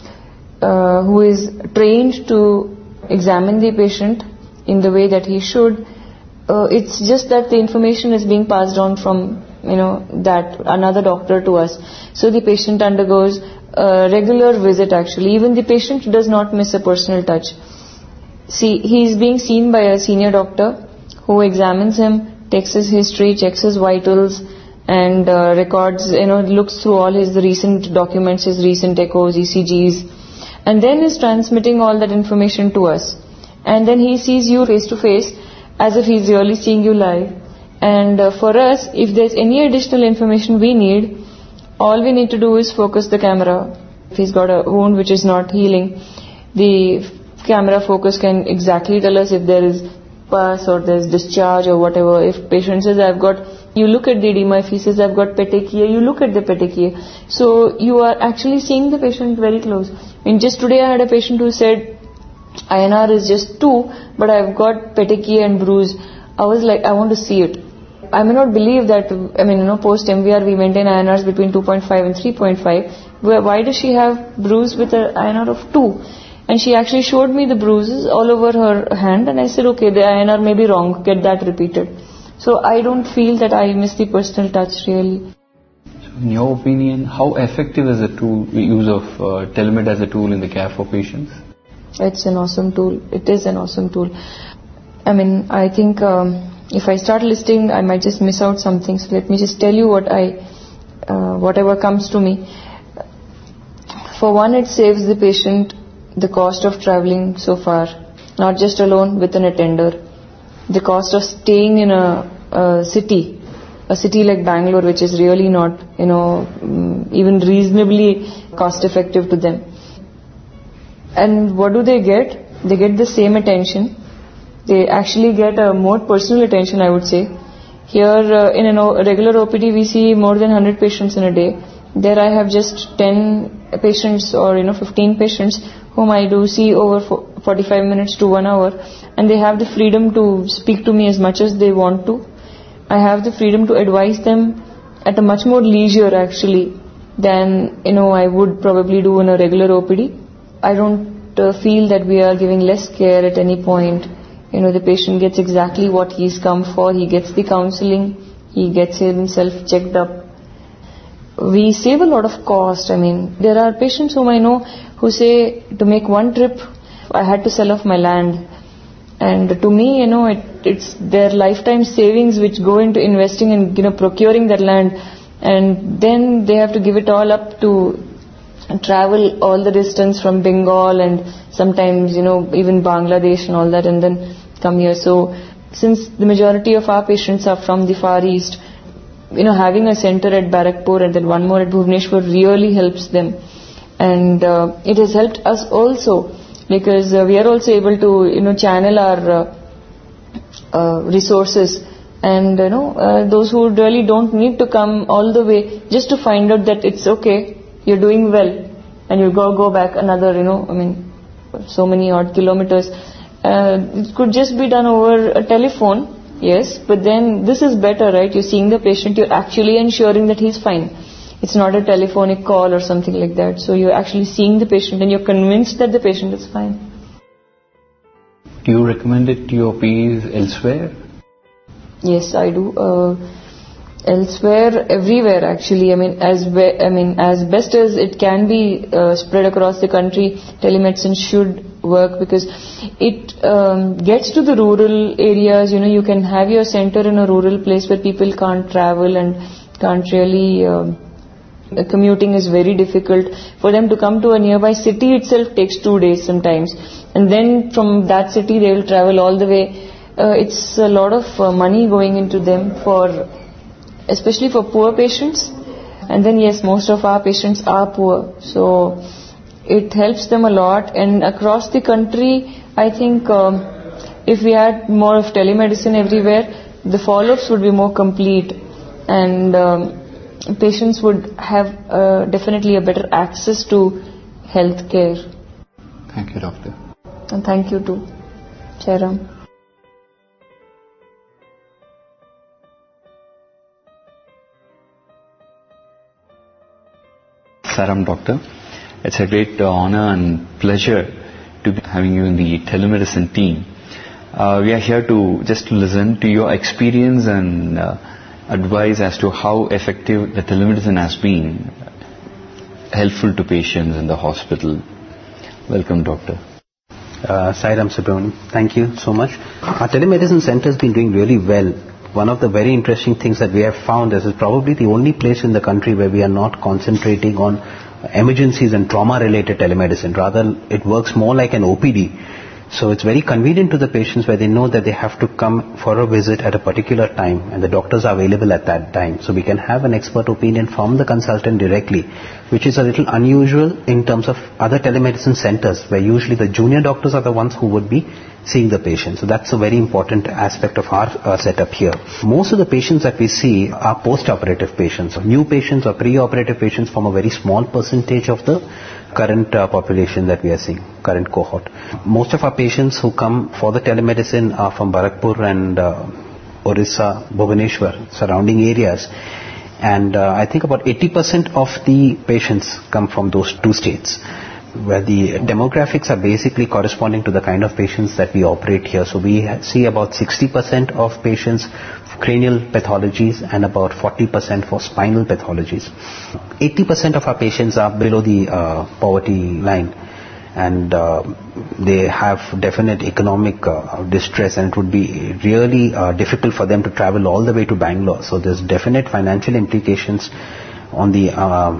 uh, who is trained to examine the patient in the way that he should. Uh, it's just that the information is being passed on from, you know, that another doctor to us. So the patient undergoes a regular visit actually. Even the patient does not miss a personal touch. See, he is being seen by a senior doctor who examines him, takes his history, checks his vitals, and uh, records, you know, looks through all his recent documents, his recent echoes, E C Gs, and then is transmitting all that information to us. And then he sees you face to face as if he's really seeing you live. And uh, for us, if there's any additional information we need, all we need to do is focus the camera. If he's got a wound which is not healing, the camera focus can exactly tell us if there is pus or there's discharge or whatever. If patient says, I've got, you look at the edema. If he says, I've got petechia, you look at the petechia. So you are actually seeing the patient very close. And just today I had a patient who said, I N R is just two, but I've got petechia and bruise. I was like, I want to see it. I may not believe that, I mean, you know, post M V R we maintain I N Rs between two point five and three point five. Why does she have bruise with an I N R of two? And she actually showed me the bruises all over her hand, and I said, okay, the I N R may be wrong, get that repeated. So I don't feel that I miss the personal touch really. So in your opinion, how effective is the tool, use of uh, telemed as a tool in the care for patients? It's an awesome tool. It is an awesome tool. I mean, I think um, if I start listing, I might just miss out something. So let me just tell you what I, uh, whatever comes to me. For one, it saves the patient the cost of traveling so far, not just alone with an attender. The cost of staying in a, a city, a city like Bangalore, which is really not, you know, even reasonably cost effective to them. And what do they get? They get the same attention. They actually get a more personal attention, I would say. Here uh, in a regular O P D we see more than one hundred patients in a day. There I have just ten patients or, you know, fifteen patients whom I do see over forty-five minutes to one hour, and they have the freedom to speak to me as much as they want to. I have the freedom to advise them at a much more leisure actually than, you know, I would probably do in a regular O P D. I don't uh, feel that we are giving less care at any point. You know, the patient gets exactly what he's come for. He gets the counseling. He gets himself checked up. we save a lot of cost. I mean, there are patients whom I know who say to make one trip, I had to sell off my land. And to me, you know, it, it's their lifetime savings which go into investing and, you know, procuring that land. And then they have to give it all up to travel all the distance from Bengal and sometimes, you know, even Bangladesh and all that, and then come here. So since the majority of our patients are from the Far East, you know, having a center at Barakpur and then one more at Bhubaneswar really helps them. And uh, it has helped us also because uh, we are also able to, you know, channel our uh, uh, resources. And, you know, uh, those who really don't need to come all the way just to find out that it's okay, you're doing well, and you go go back another, you know, I mean, so many odd kilometers. Uh, it could just be done over a telephone, yes, but then this is better, right? You're seeing the patient, you're actually ensuring that he's fine. It's not a telephonic call or something like that. So you're actually seeing the patient and you're convinced that the patient is fine. Do you recommend it to your P Es elsewhere? Yes, I do. Uh, elsewhere, everywhere actually. I mean, as be, I mean, as best as it can be uh, spread across the country, telemedicine should work because it um, gets to the rural areas. You know, you can have your center in a rural place where people can't travel and can't really. Uh, commuting is very difficult. For them to come to a nearby city itself takes two days sometimes, and then from that city they will travel all the way. Uh, it's a lot of uh, money going into them for, especially for poor patients. And then yes, most of our patients are poor, so it helps them a lot. And across the country, I think um, if we had more of telemedicine everywhere, the follow-ups would be more complete, and um, patients would have uh, definitely a better access to health care. Thank you, doctor. And thank you too, Jairam. Saram, doctor. It's a great uh, honor and pleasure to be having you in the telemedicine team. Uh, we are here to just to listen to your experience and uh, advice as to how effective the telemedicine has been helpful to patients in the hospital. Welcome, doctor. Uh, Sairam Subramanian, thank you so much. Our telemedicine center has been doing really well. One of the very interesting things that we have found is it's probably the only place in the country where we are not concentrating on emergencies and trauma-related telemedicine. Rather, it works more like an O P D. So it's very convenient to the patients where they know that they have to come for a visit at a particular time and the doctors are available at that time. So we can have an expert opinion from the consultant directly, which is a little unusual in terms of other telemedicine centers where usually the junior doctors are the ones who would be seeing the patient. So that's a very important aspect of our uh, setup here. Most of the patients that we see are post-operative patients. New patients or pre-operative patients form a very small percentage of the current uh, population that we are seeing, current cohort. Most of our patients who come for the telemedicine are from Barakpur and uh, Orissa, Bhubaneswar, surrounding areas. And uh, I think about eighty percent of the patients come from those two states, where the demographics are basically corresponding to the kind of patients that we operate here. So we see about sixty percent of patients for cranial pathologies and about forty percent for spinal pathologies. eighty percent of our patients are below the uh, poverty line, and uh, they have definite economic uh, distress, and it would be really uh, difficult for them to travel all the way to Bangalore. So there's definite financial implications on the uh,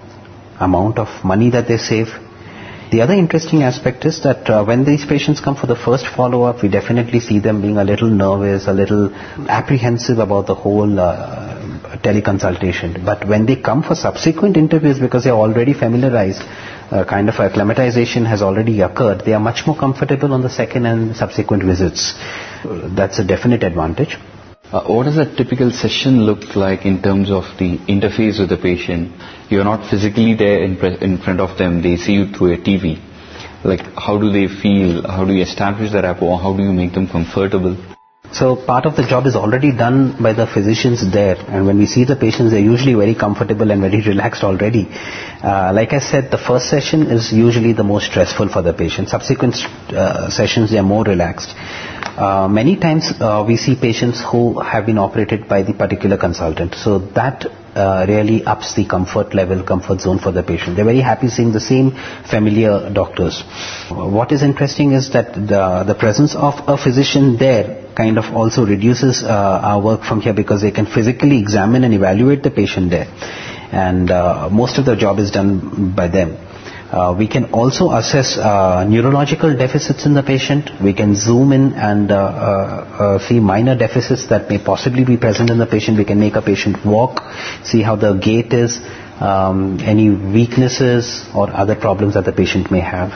amount of money that they save. The other interesting aspect is that uh, when these patients come for the first follow-up, we definitely see them being a little nervous, a little apprehensive about the whole uh, teleconsultation. But when they come for subsequent interviews, because they are already familiarized, uh, kind of acclimatization has already occurred, they are much more comfortable on the second and subsequent visits. Uh, that's a definite advantage. Uh, what does a typical session look like in terms of the interface with the patient? You're not physically there in, pre- in front of them, they see you through a T V. Like, how do they feel? How do you establish the rapport? How do you make them comfortable? So part of the job is already done by the physicians there, and when we see the patients, they're usually very comfortable and very relaxed already. Uh, like I said, the first session is usually the most stressful for the patient. Subsequent uh, sessions, they are more relaxed. Uh, many times uh, we see patients who have been operated by the particular consultant. So that uh, really ups the comfort level, comfort zone for the patient. They're very happy seeing the same familiar doctors. What is interesting is that the, the presence of a physician there kind of also reduces uh, our work from here, because they can physically examine and evaluate the patient there. And uh, most of the job is done by them. Uh, we can also assess uh, neurological deficits in the patient. We can zoom in and uh, uh, uh, see minor deficits that may possibly be present in the patient. We can make a patient walk, see how the gait is, um, any weaknesses or other problems that the patient may have.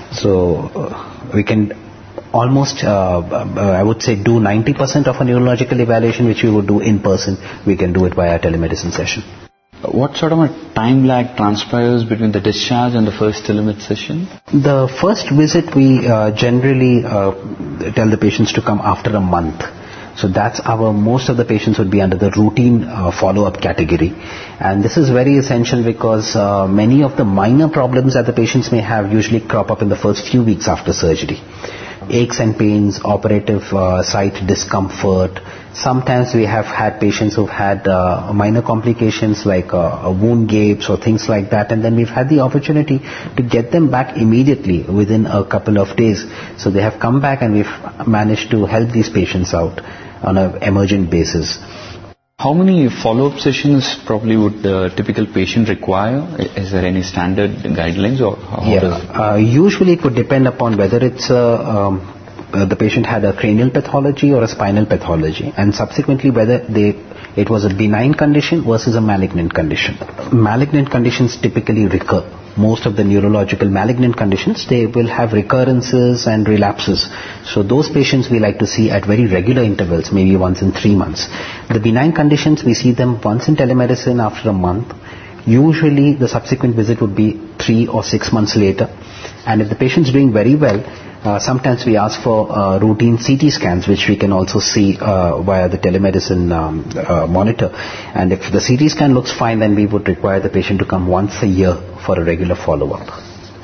So uh, we can almost, uh, uh, I would say, do ninety percent of a neurological evaluation, which we would do in person. We can do it via telemedicine session. What sort of a time lag transpires between the discharge and the first telemed session? The first visit we uh, generally uh, tell the patients to come after a month. So that's our, most of the patients would be under the routine uh, follow-up category. And this is very essential because uh, many of the minor problems that the patients may have usually crop up in the first few weeks after surgery. Aches and pains, operative uh, site discomfort. Sometimes we have had patients who've had uh, minor complications like uh, wound gapes or things like that, and then we've had the opportunity to get them back immediately within a couple of days. So they have come back and we've managed to help these patients out on an emergent basis. How many follow-up sessions probably would the typical patient require? Is there any standard guidelines, or how yeah. does it? Uh, usually it would depend upon whether it's a, um, uh, the patient had a cranial pathology or a spinal pathology, and subsequently whether they it was a benign condition versus a malignant condition. Malignant conditions typically recur. Most of the neurological malignant conditions, they will have recurrences and relapses. So those patients we like to see at very regular intervals, maybe once in three months. The benign conditions, we see them once in telemedicine after a month. Usually the subsequent visit would be three or six months later. And if the patient's doing very well, uh, sometimes we ask for uh, routine C T scans, which we can also see uh, via the telemedicine um, uh, monitor. And if the C T scan looks fine, then we would require the patient to come once a year for a regular follow-up.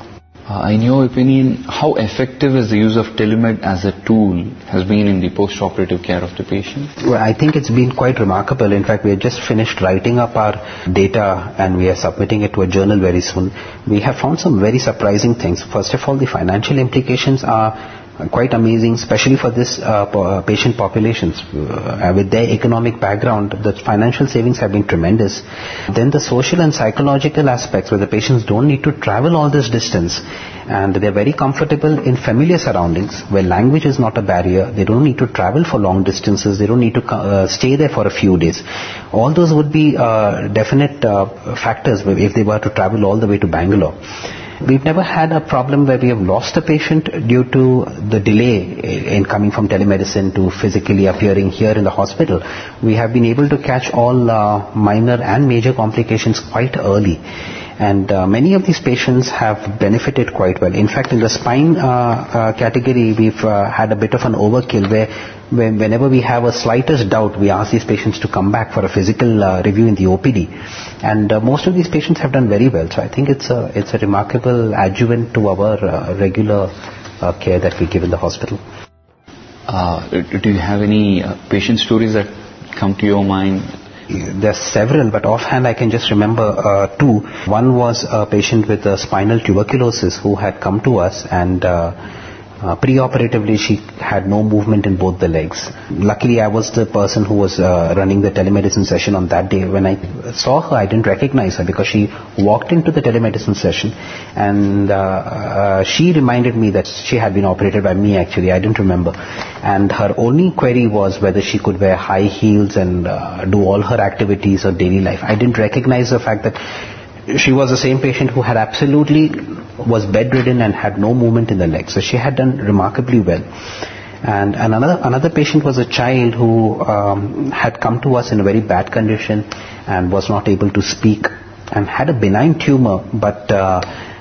Uh, in your opinion, how effective is the use of telemed as a tool has been in the post-operative care of the patient? Well, I think it's been quite remarkable. In fact, we have just finished writing up our data and we are submitting it to a journal very soon. We have found some very surprising things. First of all, the financial implications are quite amazing, especially for this uh, patient populations. Uh, with their economic background, the financial savings have been tremendous. Then the social and psychological aspects, where the patients don't need to travel all this distance and they're very comfortable in familiar surroundings where language is not a barrier. They don't need to travel for long distances. They don't need to uh, stay there for a few days. All those would be uh, definite uh, factors if they were to travel all the way to Bangalore. We've never had a problem where we have lost a patient due to the delay in coming from telemedicine to physically appearing here in the hospital. We have been able to catch all uh, minor and major complications quite early. And uh, many of these patients have benefited quite well. In fact, in the spine uh, uh, category, we've uh, had a bit of an overkill where when, whenever we have a slightest doubt, we ask these patients to come back for a physical uh, review in the O P D. And uh, most of these patients have done very well. So I think it's a, it's a remarkable adjuvant to our uh, regular uh, care that we give in the hospital. Uh, do you have any uh, patient stories that come to your mind? There's several, but offhand I can just remember uh, two. One was a patient with uh, spinal tuberculosis who had come to us, and uh, uh, pre-operatively she had no movement in both the legs. Luckily I was the person who was uh, running the telemedicine session on that day. When I saw her, I didn't recognize her because she walked into the telemedicine session, and uh, uh, she reminded me that she had been operated by me actually. I didn't remember. And her only query was whether she could wear high heels and uh, do all her activities of daily life. I didn't recognize the fact that she was the same patient who had absolutely was bedridden and had no movement in the legs. So she had done remarkably well. And another another patient was a child who um, had come to us in a very bad condition and was not able to speak and had a benign tumor, but uh,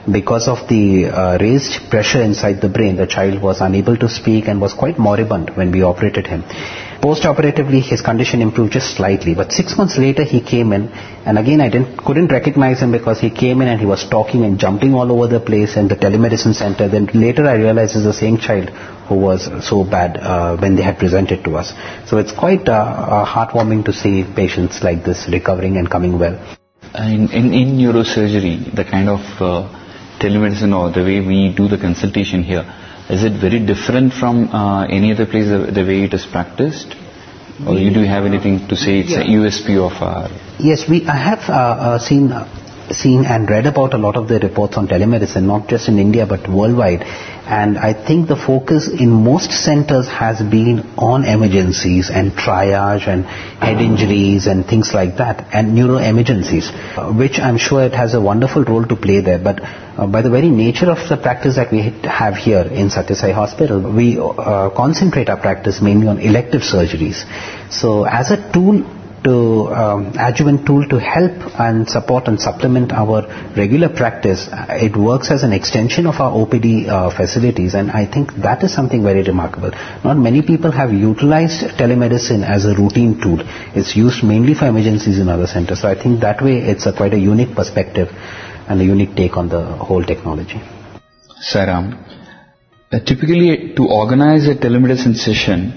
because of the uh, raised pressure inside the brain, the child was unable to speak and was quite moribund when we operated him. Post-operatively, his condition improved just slightly, but six months later he came in, and again I didn't, couldn't recognize him because he came in and he was talking and jumping all over the place in the telemedicine center. Then later I realized it's the same child who was so bad uh, when they had presented to us. So it's quite uh, uh, heartwarming to see patients like this recovering and coming well. In, in, in neurosurgery, the kind of uh, telemedicine or the way we do the consultation here, is it very different from uh, any other place, the, the way it is practiced? Or you do have anything to say it's yeah. a U S P of our... Yes, we. I have uh, uh, seen... Uh, seen and read about a lot of the reports on telemedicine, not just in India but worldwide, and I think the focus in most centers has been on emergencies and triage and head injuries and things like that, and neuroemergencies, uh, which I'm sure it has a wonderful role to play there, but uh, by the very nature of the practice that we have here in Sathya Sai Hospital, we uh, concentrate our practice mainly on elective surgeries. So as a tool to um, adjuvant tool to help and support and supplement our regular practice, it works as an extension of our O P D uh, facilities, and I think that is something very remarkable. Not many people have utilized telemedicine as a routine tool. It's used mainly for emergencies in other centers, so I think that way it's a quite a unique perspective and a unique take on the whole technology. Saram, uh, typically to organize a telemedicine session,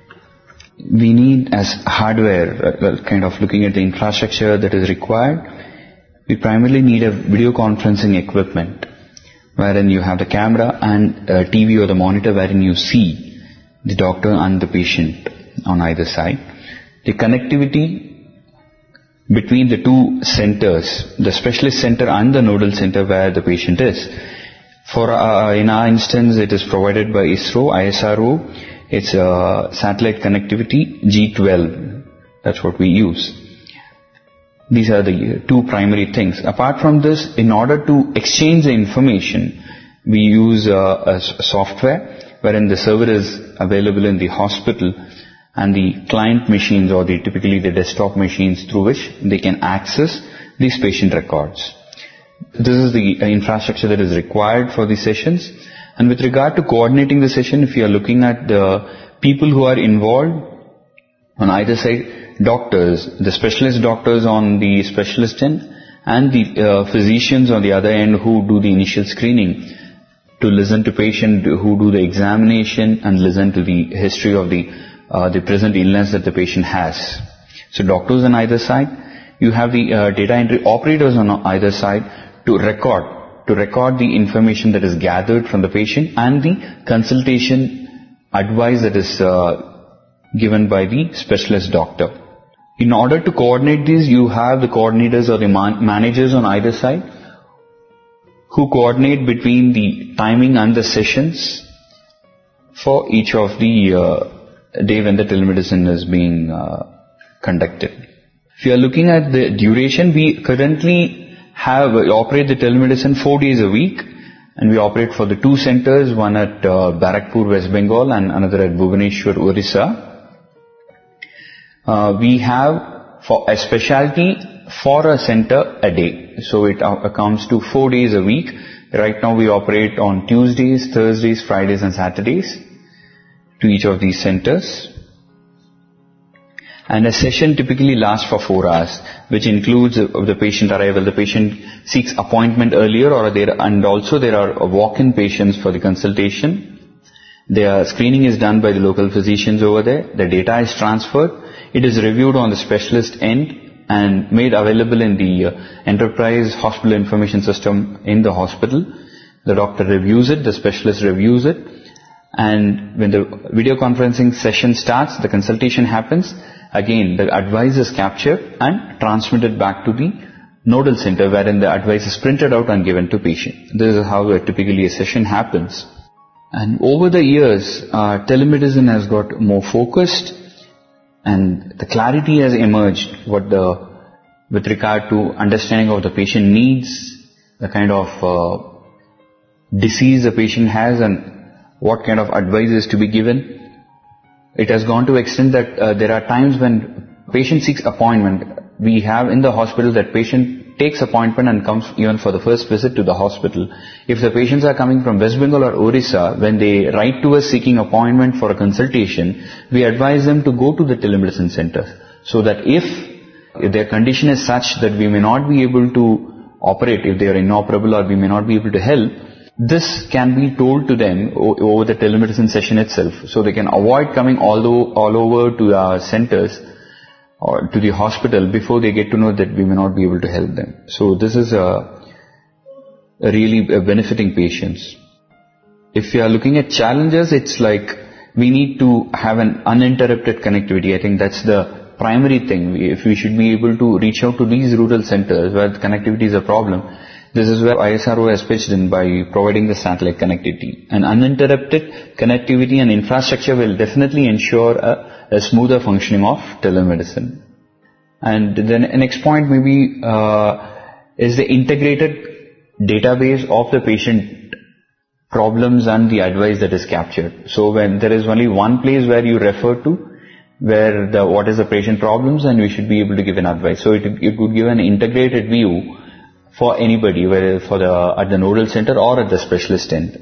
we need as hardware, uh, kind of looking at the infrastructure that is required, we primarily need a video conferencing equipment wherein you have the camera and uh, T V or the monitor wherein you see the doctor and the patient on either side. The connectivity between the two centers, the specialist center and the nodal center where the patient is. For uh, in our instance, it is provided by ISRO, I S R O. It's a satellite connectivity G twelve. That's what we use. These are the two primary things. Apart from this, in order to exchange the information, we use uh, a software wherein the server is available in the hospital and the client machines or the typically the desktop machines through which they can access these patient records. This is the infrastructure that is required for the sessions. And with regard to coordinating the session, if you are looking at the people who are involved on either side, doctors, the specialist doctors on the specialist end and the uh, physicians on the other end who do the initial screening to listen to patient, who do the examination and listen to the history of the uh, the present illness that the patient has. So doctors on either side, you have the uh, data entry operators on either side to record to record the information that is gathered from the patient and the consultation advice that is uh, given by the specialist doctor. In order to coordinate these, you have the coordinators or the man- managers on either side who coordinate between the timing and the sessions for each of the uh, day when the telemedicine is being uh, conducted. If you are looking at the duration, we currently have we operate the telemedicine four days a week, and we operate for the two centers, one at uh, Barakpur, West Bengal, and another at Bhubaneswar, Orissa. Uh, we have for a specialty for a center a day, so it uh, comes to four days a week. Right now we operate on Tuesdays, Thursdays, Fridays, and Saturdays to each of these centers. And a session typically lasts for four hours, which includes uh, the patient arrival. The patient seeks appointment earlier, or there, and also there are walk-in patients for the consultation. Their screening is done by the local physicians over there. The data is transferred. It is reviewed on the specialist end and made available in the uh, enterprise hospital information system in the hospital. The doctor reviews it, the specialist reviews it, and when the video conferencing session starts, the consultation happens. Again, the advice is captured and transmitted back to the nodal center wherein the advice is printed out and given to patient. This is how a, typically a session happens. And over the years, uh, telemedicine has got more focused and the clarity has emerged what the, with regard to understanding of the patient needs, the kind of uh, disease the patient has and what kind of advice is to be given. It has gone to extent that uh, there are times when patient seeks appointment. We have in the hospital that patient takes appointment and comes even for the first visit to the hospital, if the patients are coming from West Bengal or Orissa, when they write to us seeking appointment for a consultation, we advise them to go to the telemedicine center, so that if, if their condition is such that we may not be able to operate, if they are inoperable or we may not be able to help, this can be told to them over the telemedicine session itself, so they can avoid coming all, o- all over to our centers or to the hospital before they get to know that we may not be able to help them. So this is a, a really a benefiting patients. If you are looking at challenges, it's like we need to have an uninterrupted connectivity. I think that's the primary thing. If we should be able to reach out to these rural centers where the connectivity is a problem, this is where I S R O has pitched in by providing the satellite connectivity. An uninterrupted connectivity and infrastructure will definitely ensure a, a smoother functioning of telemedicine. And then the next point maybe uh, is the integrated database of the patient problems and the advice that is captured. So when there is only one place where you refer to, where the what is the patient problems, and we should be able to give an advice. So it, it would give an integrated view for anybody, whether for the at the nodal center or at the specialist end.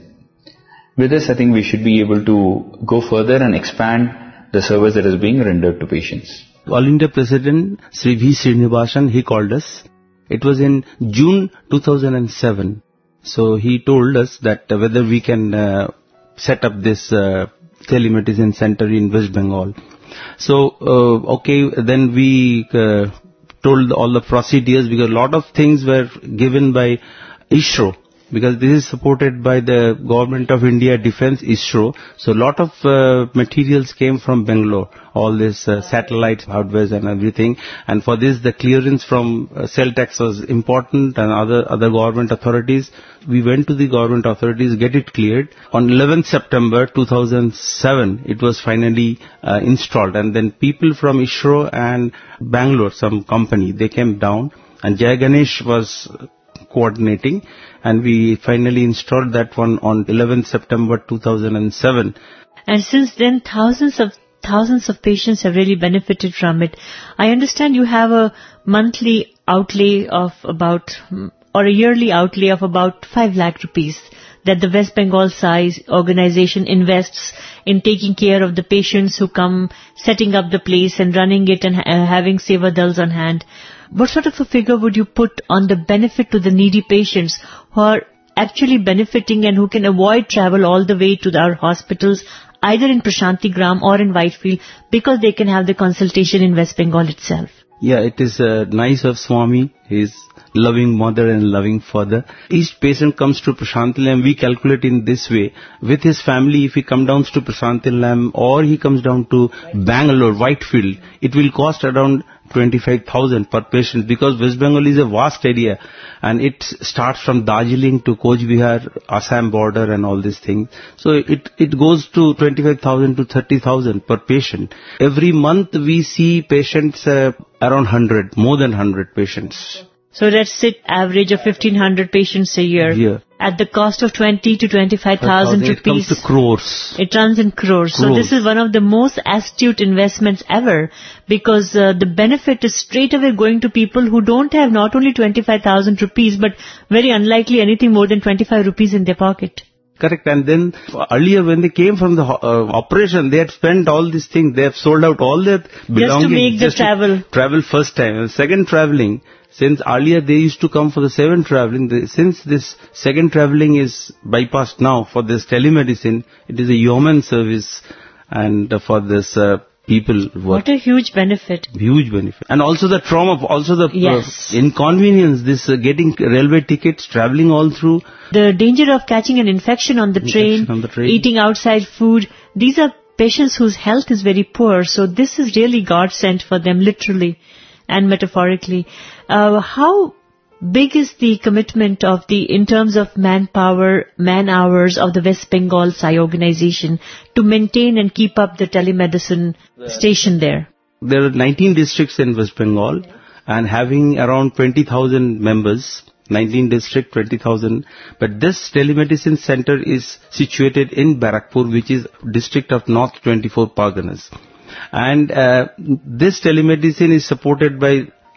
With this, I think we should be able to go further and expand the service that is being rendered to patients. All India President Sri V. Srinivasan, he called us. It was in June two thousand seven. So he told us that uh, whether we can uh, set up this uh, telemedicine center in West Bengal. So, uh, okay, then we uh, told all the procedures, because a lot of things were given by ISRO, because this is supported by the Government of India Defence, ISRO. So a lot of uh, materials came from Bangalore, all this uh, satellite hardware and everything. And for this, the clearance from uh, Celtex was important, and other other government authorities. We went to the government authorities, get it cleared. On eleventh September two thousand seven, it was finally uh, installed. And then people from ISRO and Bangalore, some company, they came down, and Jay Ganesh was coordinating, and we finally installed that one on eleventh September two thousand seven. And since then, thousands of thousands of patients have really benefited from it. I understand you have a monthly outlay of about, or a yearly outlay of about five lakh rupees that the West Bengal S A I organization invests in taking care of the patients who come, setting up the place and running it, and uh, having Seva Dals on hand. What sort of a figure would you put on the benefit to the needy patients who are actually benefiting and who can avoid travel all the way to our hospitals, either in Prashanti Gram or in Whitefield, because they can have the consultation in West Bengal itself? Yeah, it is uh, nice of Swami, his loving mother and loving father. Each patient comes to Prashantilam, we calculate in this way. With his family, if he comes down to Prashantilam or he comes down to Bangalore, Whitefield, it will cost around twenty-five thousand per patient, because West Bengal is a vast area and it starts from Darjeeling to Coach Bihar, Assam border and all these things. So it, it goes to twenty-five thousand to thirty thousand per patient. Every month we see patients uh, around one hundred, more than one hundred patients. So let's say average of fifteen hundred patients a year. Yeah. At the cost of twenty to twenty-five thousand rupees. It comes to crores. It runs in crores. crores. So this is one of the most astute investments ever, because uh, the benefit is straight away going to people who don't have not only twenty-five thousand rupees, but very unlikely anything more than twenty-five rupees in their pocket. Correct. And then earlier when they came from the uh, operation, they had spent all these things. They have sold out all their belongings. Just to make the travel. Travel first time. And second traveling, since earlier they used to come for the seven traveling, they, since this second traveling is bypassed now for this telemedicine, it is a yeoman service, and uh, for this uh, people. What a huge benefit. Huge benefit. And also the trauma, also the yes. uh, inconvenience, this uh, getting railway tickets, traveling all through. The danger of catching an infection on the, infection train, on the train, eating outside food. These are patients whose health is very poor. So this is really God sent for them, literally and metaphorically. Uh, how big is the commitment of the, in terms of manpower, man hours of the West Bengal S A I organization to maintain and keep up the telemedicine station there? There are nineteen districts in West Bengal and having around twenty thousand members, nineteen district, twenty thousand. But this telemedicine center is situated in Barakpur, which is district of North twenty-four Parganas. And uh, this telemedicine is supported by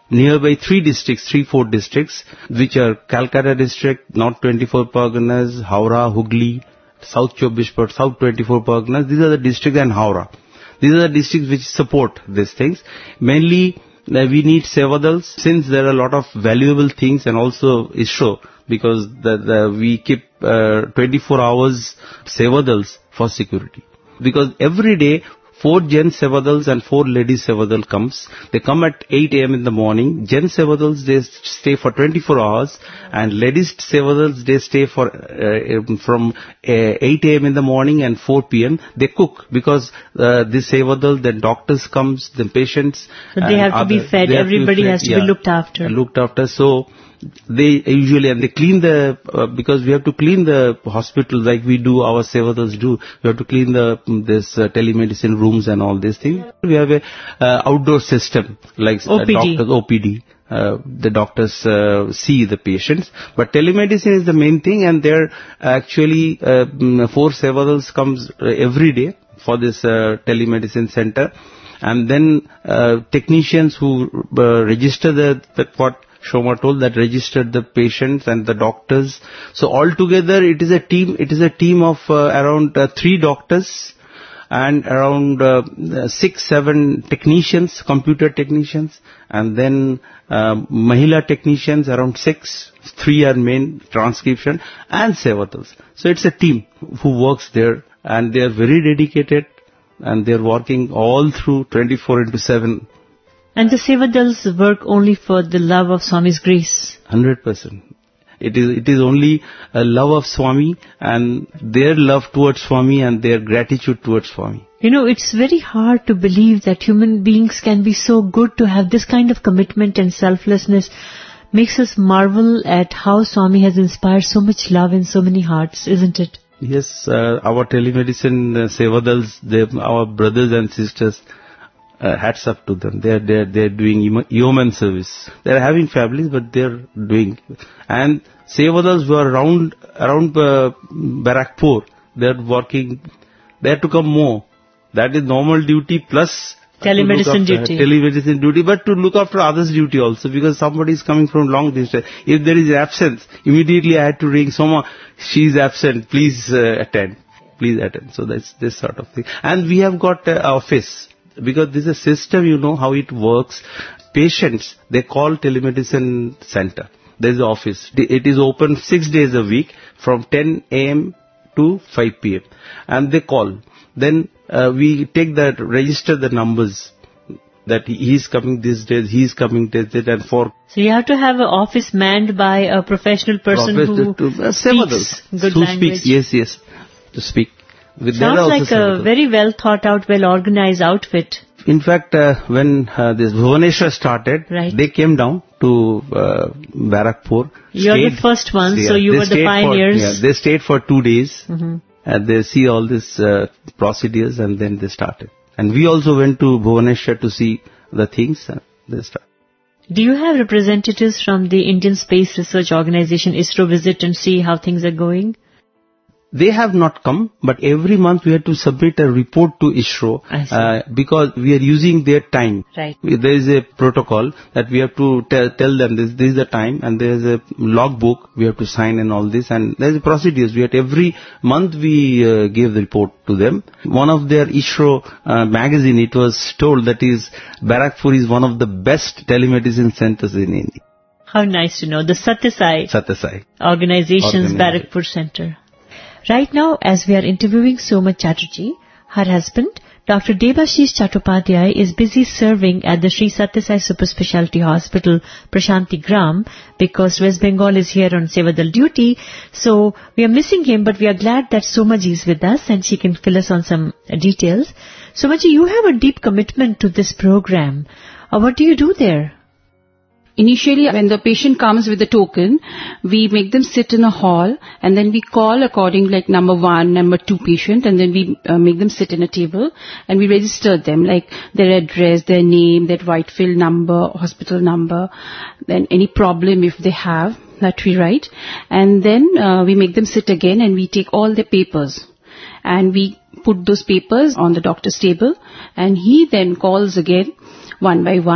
nearby three districts, three, four districts, which are Calcutta district, North twenty-four Parganas, Howrah, Hooghly, South Chobbish Pargana, South twenty-four Parganas. These are the districts, and Howrah. These are the districts which support these things. Mainly, uh, we need Sevadals, since there are a lot of valuable things, and also ISRO, because the, the, we keep uh, twenty-four hours Sevadals for security. Because every day, four gents Sevadals and four ladies Sevadal comes. They come at eight a.m. in the morning. Gents Sevadals, they stay for twenty-four hours, and ladies Sevadals, they stay for uh, from uh, eight a.m. in the morning and four p.m. They cook, because uh, this Sevadal, then doctors comes, then patients. So they have to other, be fed. Everybody be fed, has to yeah, be looked after. Looked after. So they usually, and they clean the, uh, because we have to clean the hospital like we do, our Sevadals do. We have to clean the, this uh, telemedicine rooms and all these things. We have a uh, outdoor system, like O P D. Uh, doctors, O P D. Uh, the doctors uh, see the patients. But telemedicine is the main thing, and there actually uh, four Sevadals comes uh, every day for this uh, telemedicine center. And then uh, technicians who uh, register the, the what Shoma told, that registered the patients and the doctors. So altogether it is a team, it is a team of uh, around uh, three doctors and around uh, six, seven technicians, computer technicians, and then uh, Mahila technicians, around six, three are main transcription, and Sevadals. So it's a team who works there, and they are very dedicated, and they are working all through twenty-four into seven. And the Sevadals work only for the love of Swami's grace. one hundred percent. It is, it is only a love of Swami, and their love towards Swami and their gratitude towards Swami. You know, it's very hard to believe that human beings can be so good, to have this kind of commitment and selflessness. Makes us marvel at how Swami has inspired so much love in so many hearts, isn't it? Yes, uh, our telemedicine uh, Sevadals, they, our brothers and sisters, Uh, hats up to them. They are they are, they are doing yeoman service. They are having families, but they are doing. And Sevadals were around around uh, Barakpur. They are working. They have to come more. That is normal duty plus telemedicine after, duty. Telemedicine duty, but to look after others' duty also, because somebody is coming from long distance. If there is absence, immediately I had to ring someone. She is absent. Please uh, attend. Please attend. So that's this sort of thing. And we have got uh, office. Because this is a system, you know how it works. Patients, they call telemedicine center. There is an office. It is open six days a week from ten a.m. to five p.m. And they call. Then uh, we take that, register the numbers, that he is coming this day, he is coming this day, and for... So you have to have an office manned by a professional person who to, uh, speaks good who language. Speaks, yes, yes, to speak. With Sounds like a very well thought out, well organized outfit. In fact, uh, when uh, this Bhubaneswar started, right. they came down to uh, Barakpur. You're stayed, the first ones, yeah, so you were the pioneers. For, yeah, they stayed for two days, mm-hmm. and they see all these uh, procedures, and then they started. And we also went to Bhubaneswar to see the things, and they started. Do you have representatives from the Indian Space Research Organization, ISRO, visit and see how things are going? They have not come, but every month we have to submit a report to ISRO uh, because we are using their time. Right. There is a protocol that we have to tell, tell them this, this is the time, and there is a logbook we have to sign and all this, and there is procedures. We have every month we uh, give the report to them. One of their ISRO uh, magazine, it was told that is Barakpur is one of the best telemedicine centers in India. How nice to know. The Satyasai, Satyasai. Organization's Barakpur Center. Right now, as we are interviewing Soma Chatterjee, her husband, Doctor Debashish Chattopadhyay, is busy serving at the Sri Satyasai Super Speciality Hospital, Prashanti Gram, because West Bengal is here on Sevadal duty. So we are missing him, but we are glad that Somaji is with us and she can fill us on some details. Somaji, you have a deep commitment to this program. Uh, what do you do there? Initially, when the patient comes with a token, we make them sit in a hall, and then we call according like number one, number two patient, and then we uh, make them sit in a table, and we register them, like their address, their name, their Whitefield number, hospital number, then any problem if they have, that we write. And then uh, we make them sit again, and we take all the papers, and we put those papers on the doctor's table, and he then calls again, one by one,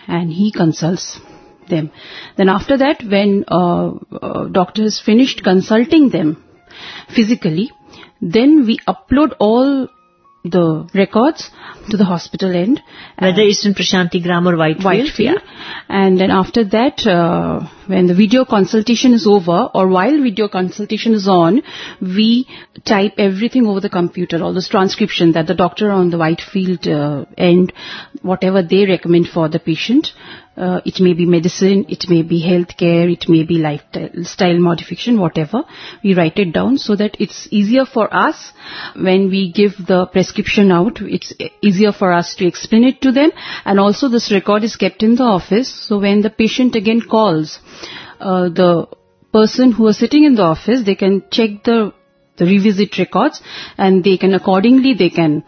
and he consults them. Then after that, when uh, uh, doctor has finished consulting them physically, then we upload all the records to the hospital end. Whether it's in Prashanti Gram or Whitefield. Whitefield. Yeah. And then after that, uh, when the video consultation is over, or while video consultation is on, we type everything over the computer, all those transcription that the doctor on the Whitefield uh, end, whatever they recommend for the patient. Uh, it may be medicine, it may be healthcare, it may be lifestyle modification, whatever. We write it down so that it's easier for us when we give the prescription out. It's easier for us to explain it to them. And also this record is kept in the office. So when the patient again calls, uh, the person who is sitting in the office, they can check the, the revisit records, and they can accordingly, they can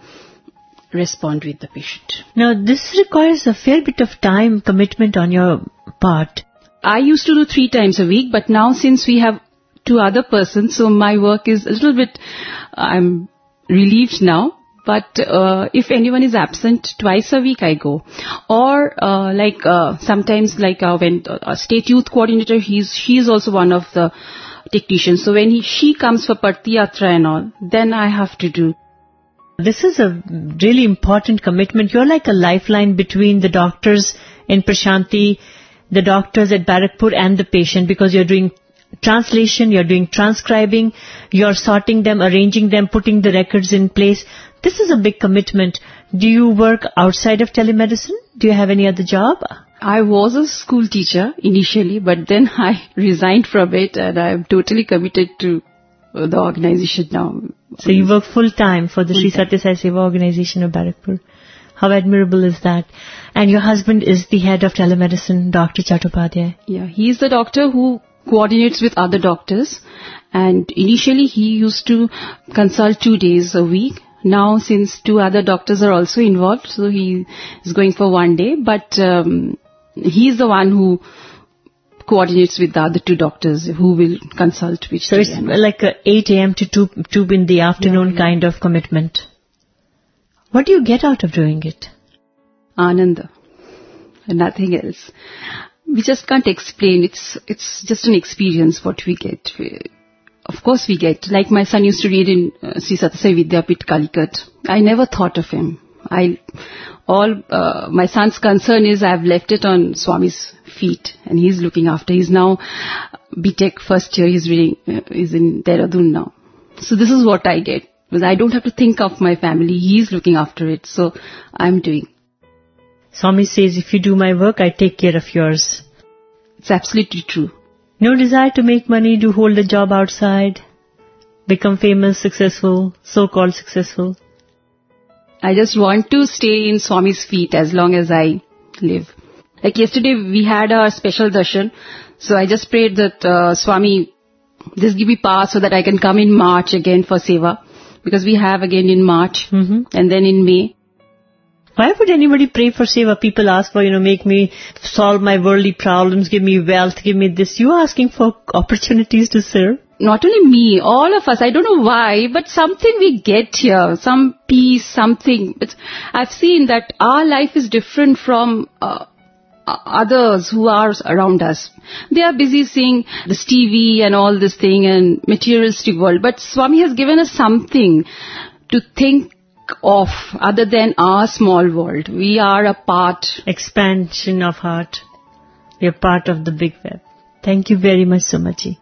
respond with the patient. Now, this requires a fair bit of time commitment on your part. I used to do three times a week, but now since we have two other persons, so my work is a little bit, I'm relieved now. But uh, if anyone is absent, twice a week I go. Or uh, like uh, sometimes like uh, when a state youth coordinator, he's she is also one of the technicians. So when he, she comes for Parti Yatra and all, then I have to do. This is a really important commitment. You're like a lifeline between the doctors in Prashanti, the doctors at Barakpur and the patient, because you're doing translation, you're doing transcribing, you're sorting them, arranging them, putting the records in place. This is a big commitment. Do you work outside of telemedicine? Do you have any other job? I was a school teacher initially, but then I resigned from it and I'm totally committed to the organization now. So you work full time for the Sri Satya Sai Seva organization of Barakpur. How admirable is that? And your husband is the head of telemedicine, Doctor Chattopadhyay. Yeah, he is the doctor who coordinates with other doctors. And initially he used to consult two days a week. Now since two other doctors are also involved, so he is going for one day. But um, he is the one who coordinates with the other two doctors who will consult which So day. it's like a eight a.m. to two, two in the afternoon yeah, yeah. kind of commitment. What do you get out of doing it? Ananda. Nothing else. We just can't explain. It's it's just an experience what we get. We, of course we get. Like my son used to read in uh, Sri Satya Sai Vidyapit Calicut. I never thought of him. I all uh, my son's concern is I've left it on Swami's feet and he's looking after. He's now B Tech first year. He's reading. Uh, he's in Dehradun now. So this is what I get, because I don't have to think of my family. He's looking after it. So I'm doing. Swami says, if you do my work, I take care of yours. It's absolutely true. No desire to make money, to hold a job outside, become famous, successful, so-called successful. I just want to stay in Swami's feet as long as I live. Like yesterday, we had a special darshan. So I just prayed that uh, Swami, just give me power so that I can come in March again for Seva. Because we have again in March mm-hmm. and then in May. Why would anybody pray for Seva? People ask for, you know, make me solve my worldly problems, give me wealth, give me this. You are asking for opportunities to serve? Not only me, all of us. I don't know why, but something we get here, some peace, something. It's, I've seen that our life is different from uh, others who are around us. They are busy seeing this T V and all this thing and materialistic world. But Swami has given us something to think of other than our small world. We are a part. Expansion of heart. We are part of the big web. Thank you very much, Sumaji.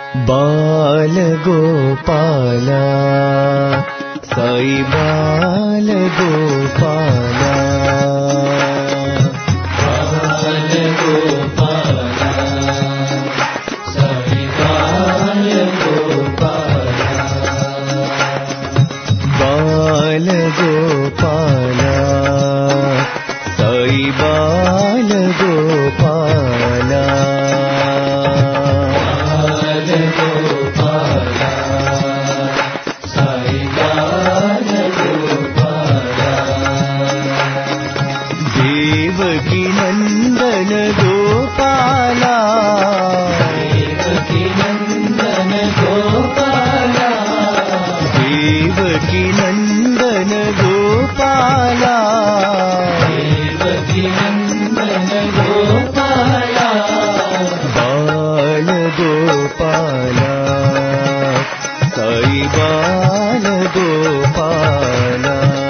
బాల గోపాల సాయి బాల గోపాల బాల గోపాల సాయి బాల గోపాల బాల గోపాల సాయి బాల గోపాల దేవకి నందన గోపాల దేవకి నందన గోపాల దేవకి నందన గోపాల దేవకి నందన గోపాల బాల గోపాల సాయి బాల గోపాల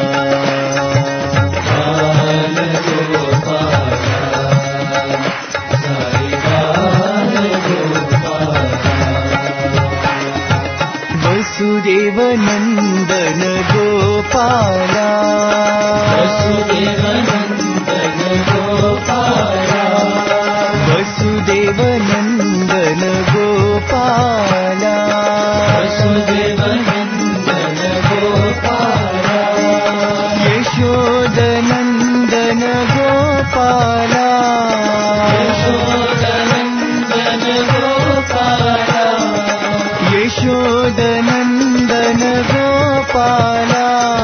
వసుదేవ నందన గోపాల వసుదేవ నందన గోపాల వసుదేవ నందన గోపాల వసుదేవ నందన గోపాల యశోద నందన గోపాల యశోద నందన గోపాల యశోద నందన గోపాల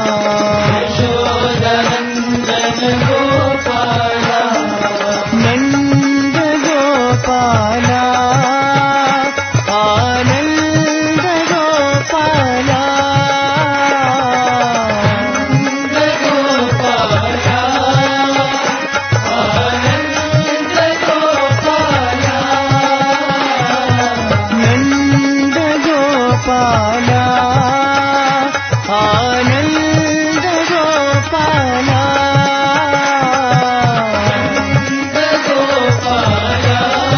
యశోద నందన గోపాల నంద గోపాల ఆనంద గోపాల నంద గోపాల ఆనంద గోపాల నంద గోపాల ఆనంద గోపాల నంద గోపాల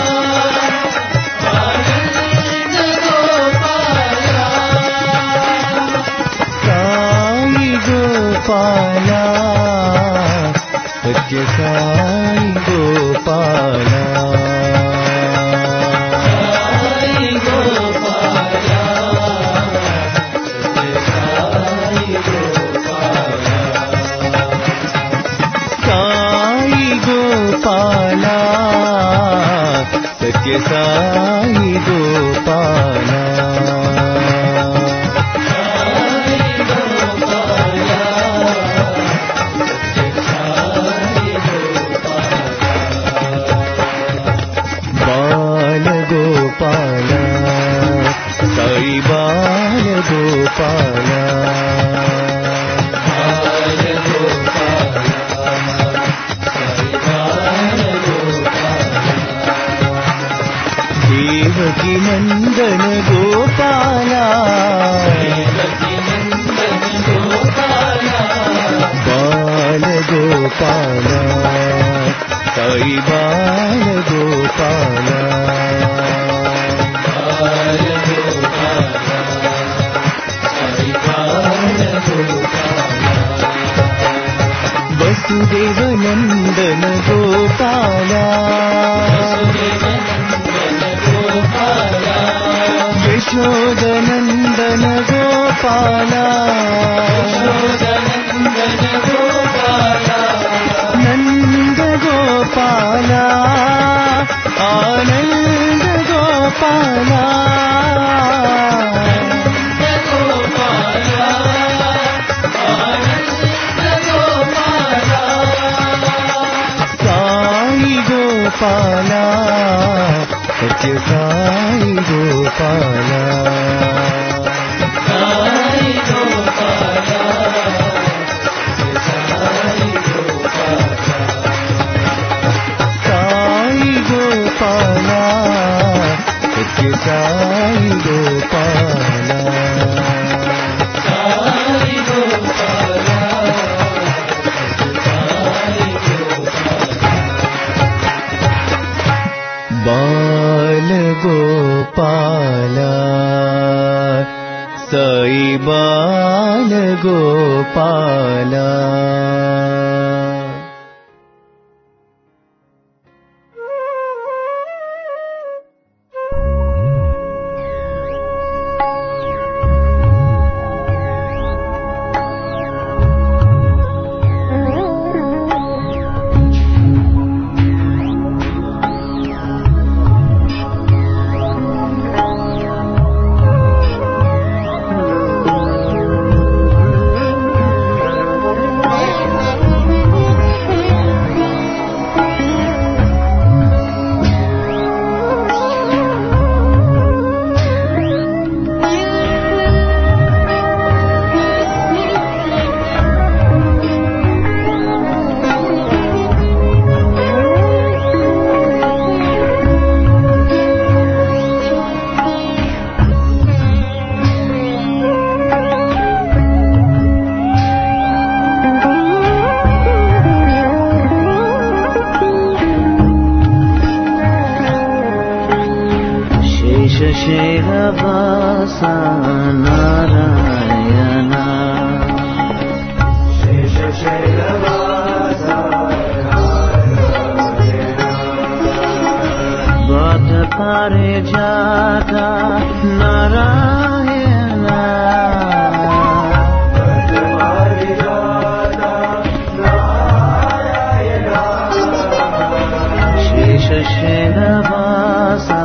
ఆనంద గోపాల సాయి గోపాల సత్య సాయి గోపాల సాయి గోపాల సాయి గోపాల సత్య సాయి గోపాల బాల గోపాల సాయి బాల గోపాల బాల గోపాల సాయి బాల గోపాల దేవకి నందన గోపాల దేవకి నందన గోపాల బాల గోపాల సాయి బాల గోపాల బాల గోపాల సాయి బాల గోపాల వసుదేవ నందన గోపాల వసుదేవ నందన గోపాల యశోద నందన గోపాల యశోద నందన గోపాల నంద గోపాల ఆనంద గోపాల నంద గోపాల ఆనంద గోపాల సాయి గోపాల సత్య సాయి గోపాల సాయి గోపాల సాయి గోపాల సాయి గోపాల సత్య సాయి గోపాల సాయి గోపాల సాయి గోపాల బాల గో Gopala, Sai Bala Gopala. Sheshavasa Narayana, Sheshavasa Narayana, Bhatta Parijata Narayana, Bhatta Parijata Narayana, Sheshavasa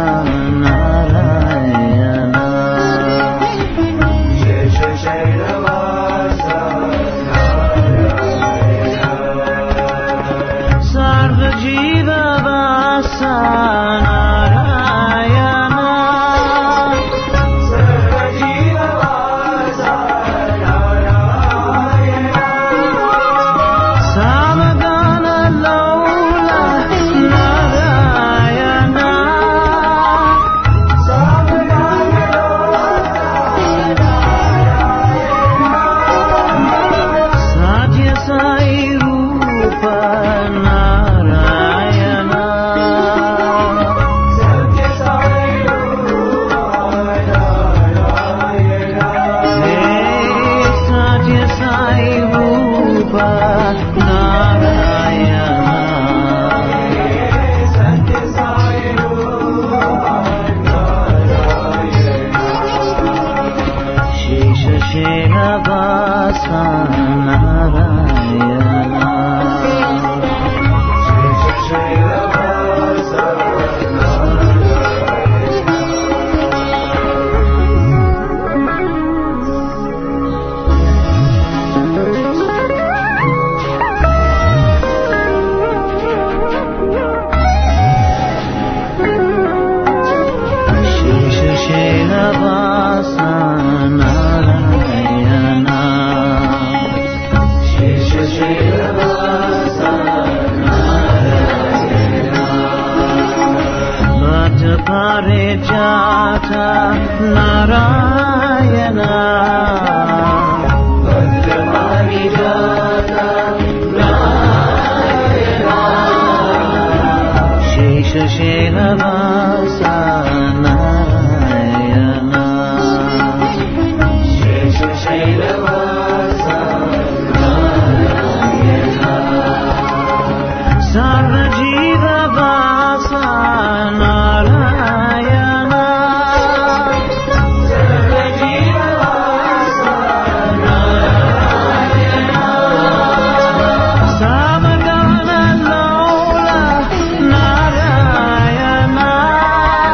Parijata Narayana, Bhatta Parijata Narayana, Sheshavasa Narayana, Sheshavasa Narayana, Sarvajiva Vasa Narayana, Samagana Lola Narayana,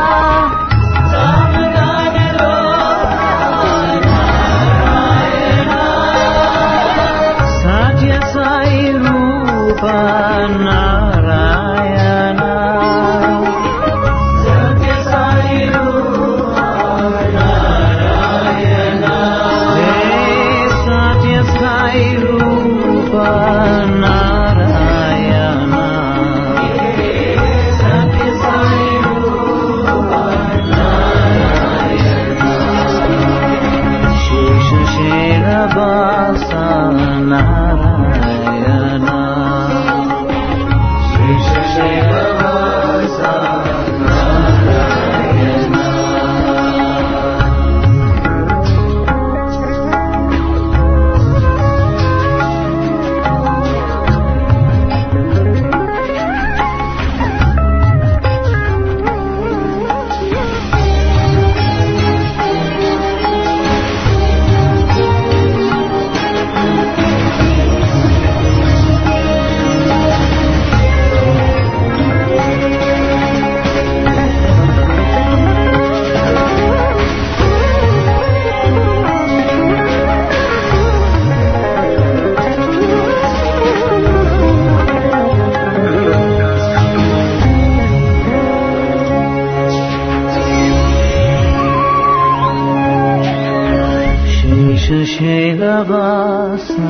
वक्षुशीलवासा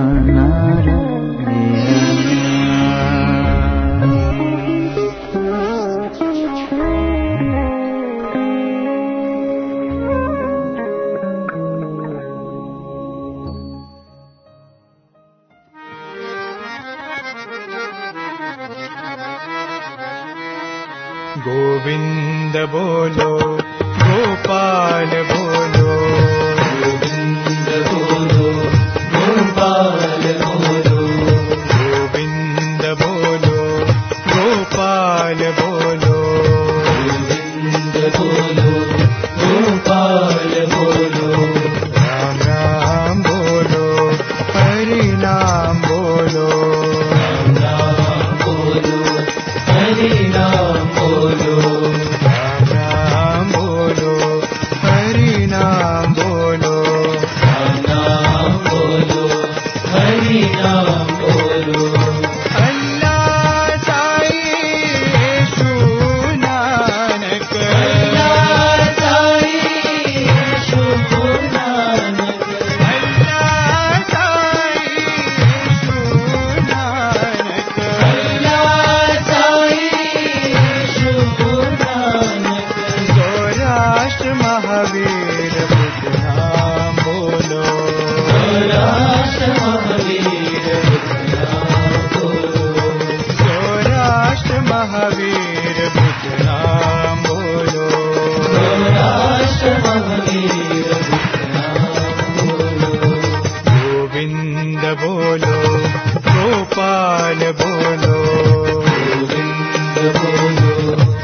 गोविंद बोलो गोपाल बोलो गोविंद बोलो गोपाल बोलो गोविंद बोलो गोपाल बोलो गोविंद बोलो गोपाल बोलो राम राम बोलो हरि नाम बोलो राम राम बोलो हरि नाम बोलो राम राम बोलो हरि नाम बोलो राम नाम बोलो हरि नाम बोलो अल्लाह साई यीशु नानक अल्लाह साई यीशु नानक अल्लाह साई यीशु नानक अल्लाह साई सौराष्ट्र महावीर बुद्ध नाम बोलो सौराष्ट्र महावीर बुद्ध नाम बोलो सौराष्ट्र महावीर बुद्ध नाम बोलो सौराष्ट्र महावीर बुद्ध नाम बोलो गोविंद बोलो गोपाल बोलो गोविंद बोलो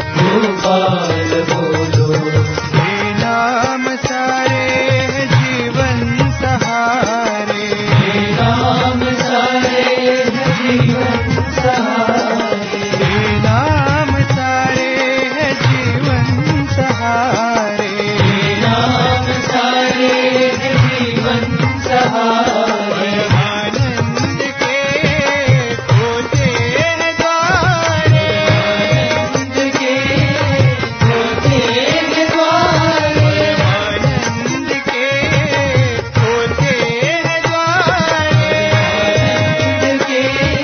गोपाल बोलो हे नाम सारे जीवन सहारे हे नाम सारे जीवन सहारे हे नाम सारे जीवन सहारे हे नाम सारे जीवन सहारे आनंद के खोते हैं द्वारे आनंद के खोते हैं द्वारे आनंद के खोते हैं द्वारे आनंद के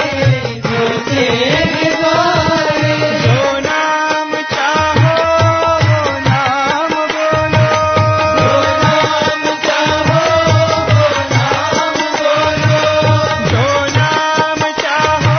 खोते हैं द्वारे जो नाम चाहो वो नाम बोलो जो नाम चाहो वो नाम बोलो जो नाम चाहो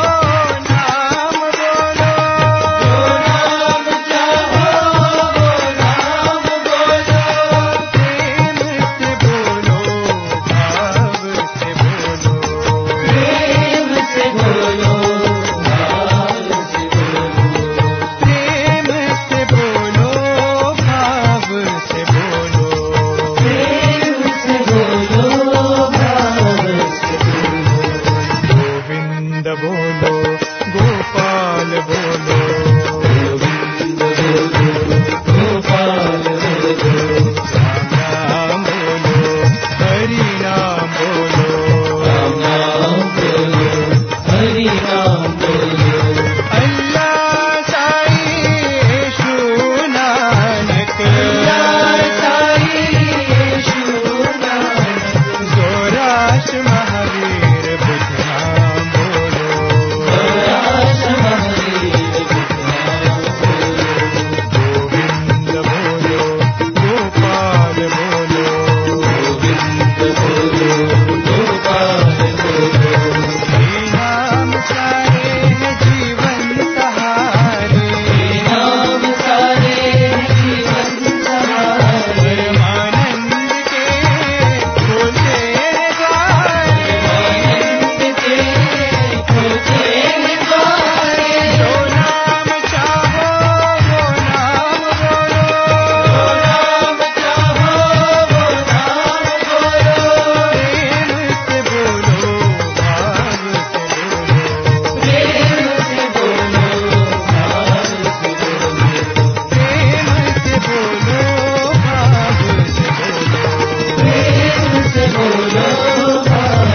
नाम बोलो जो नाम चाहो वो नाम बोलो प्रेम से बोलो भाव से बोलो प्रेम से बोलो भाव से बोलो प्रेम से बोलो भाव से बोलो प्रेम से बोलो भाव से बोलो गोविंद बोलो गोपाल बोलो गोविंद बोलो गोपाल बोलो राम नाम बोलो हरि नाम बोलो राम नाम बोलो हरि नाम बोलो अल्लाह साई यीशु नानक अल्लाह साई यीशु नानक सौराष्ट्र महावीर बुद्ध नाम बोलो सौराष्ट्र महावीर बुद्ध नाम बोलो गोविंद बोलो गोपाल बोलो गोविंद बोलो गोपाल बोलो हे नाम सारे जीवन सहारे हे नाम सारे जीवन सहारे आनंद के खोते हैं द्वारे आनंद के खोते हैं द्वारे जो नाम चाहो वो नाम बोलो जो नाम चाहो वो नाम बोलो प्रेम से बोलो भाव से बोलो प्रेम से बोलो भाव से बोलो प्रेम से बोलो भाव से बोलो प्रेम से बोलो भाव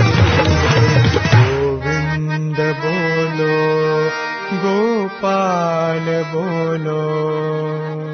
गोविंद बोलो गोपाल बोलो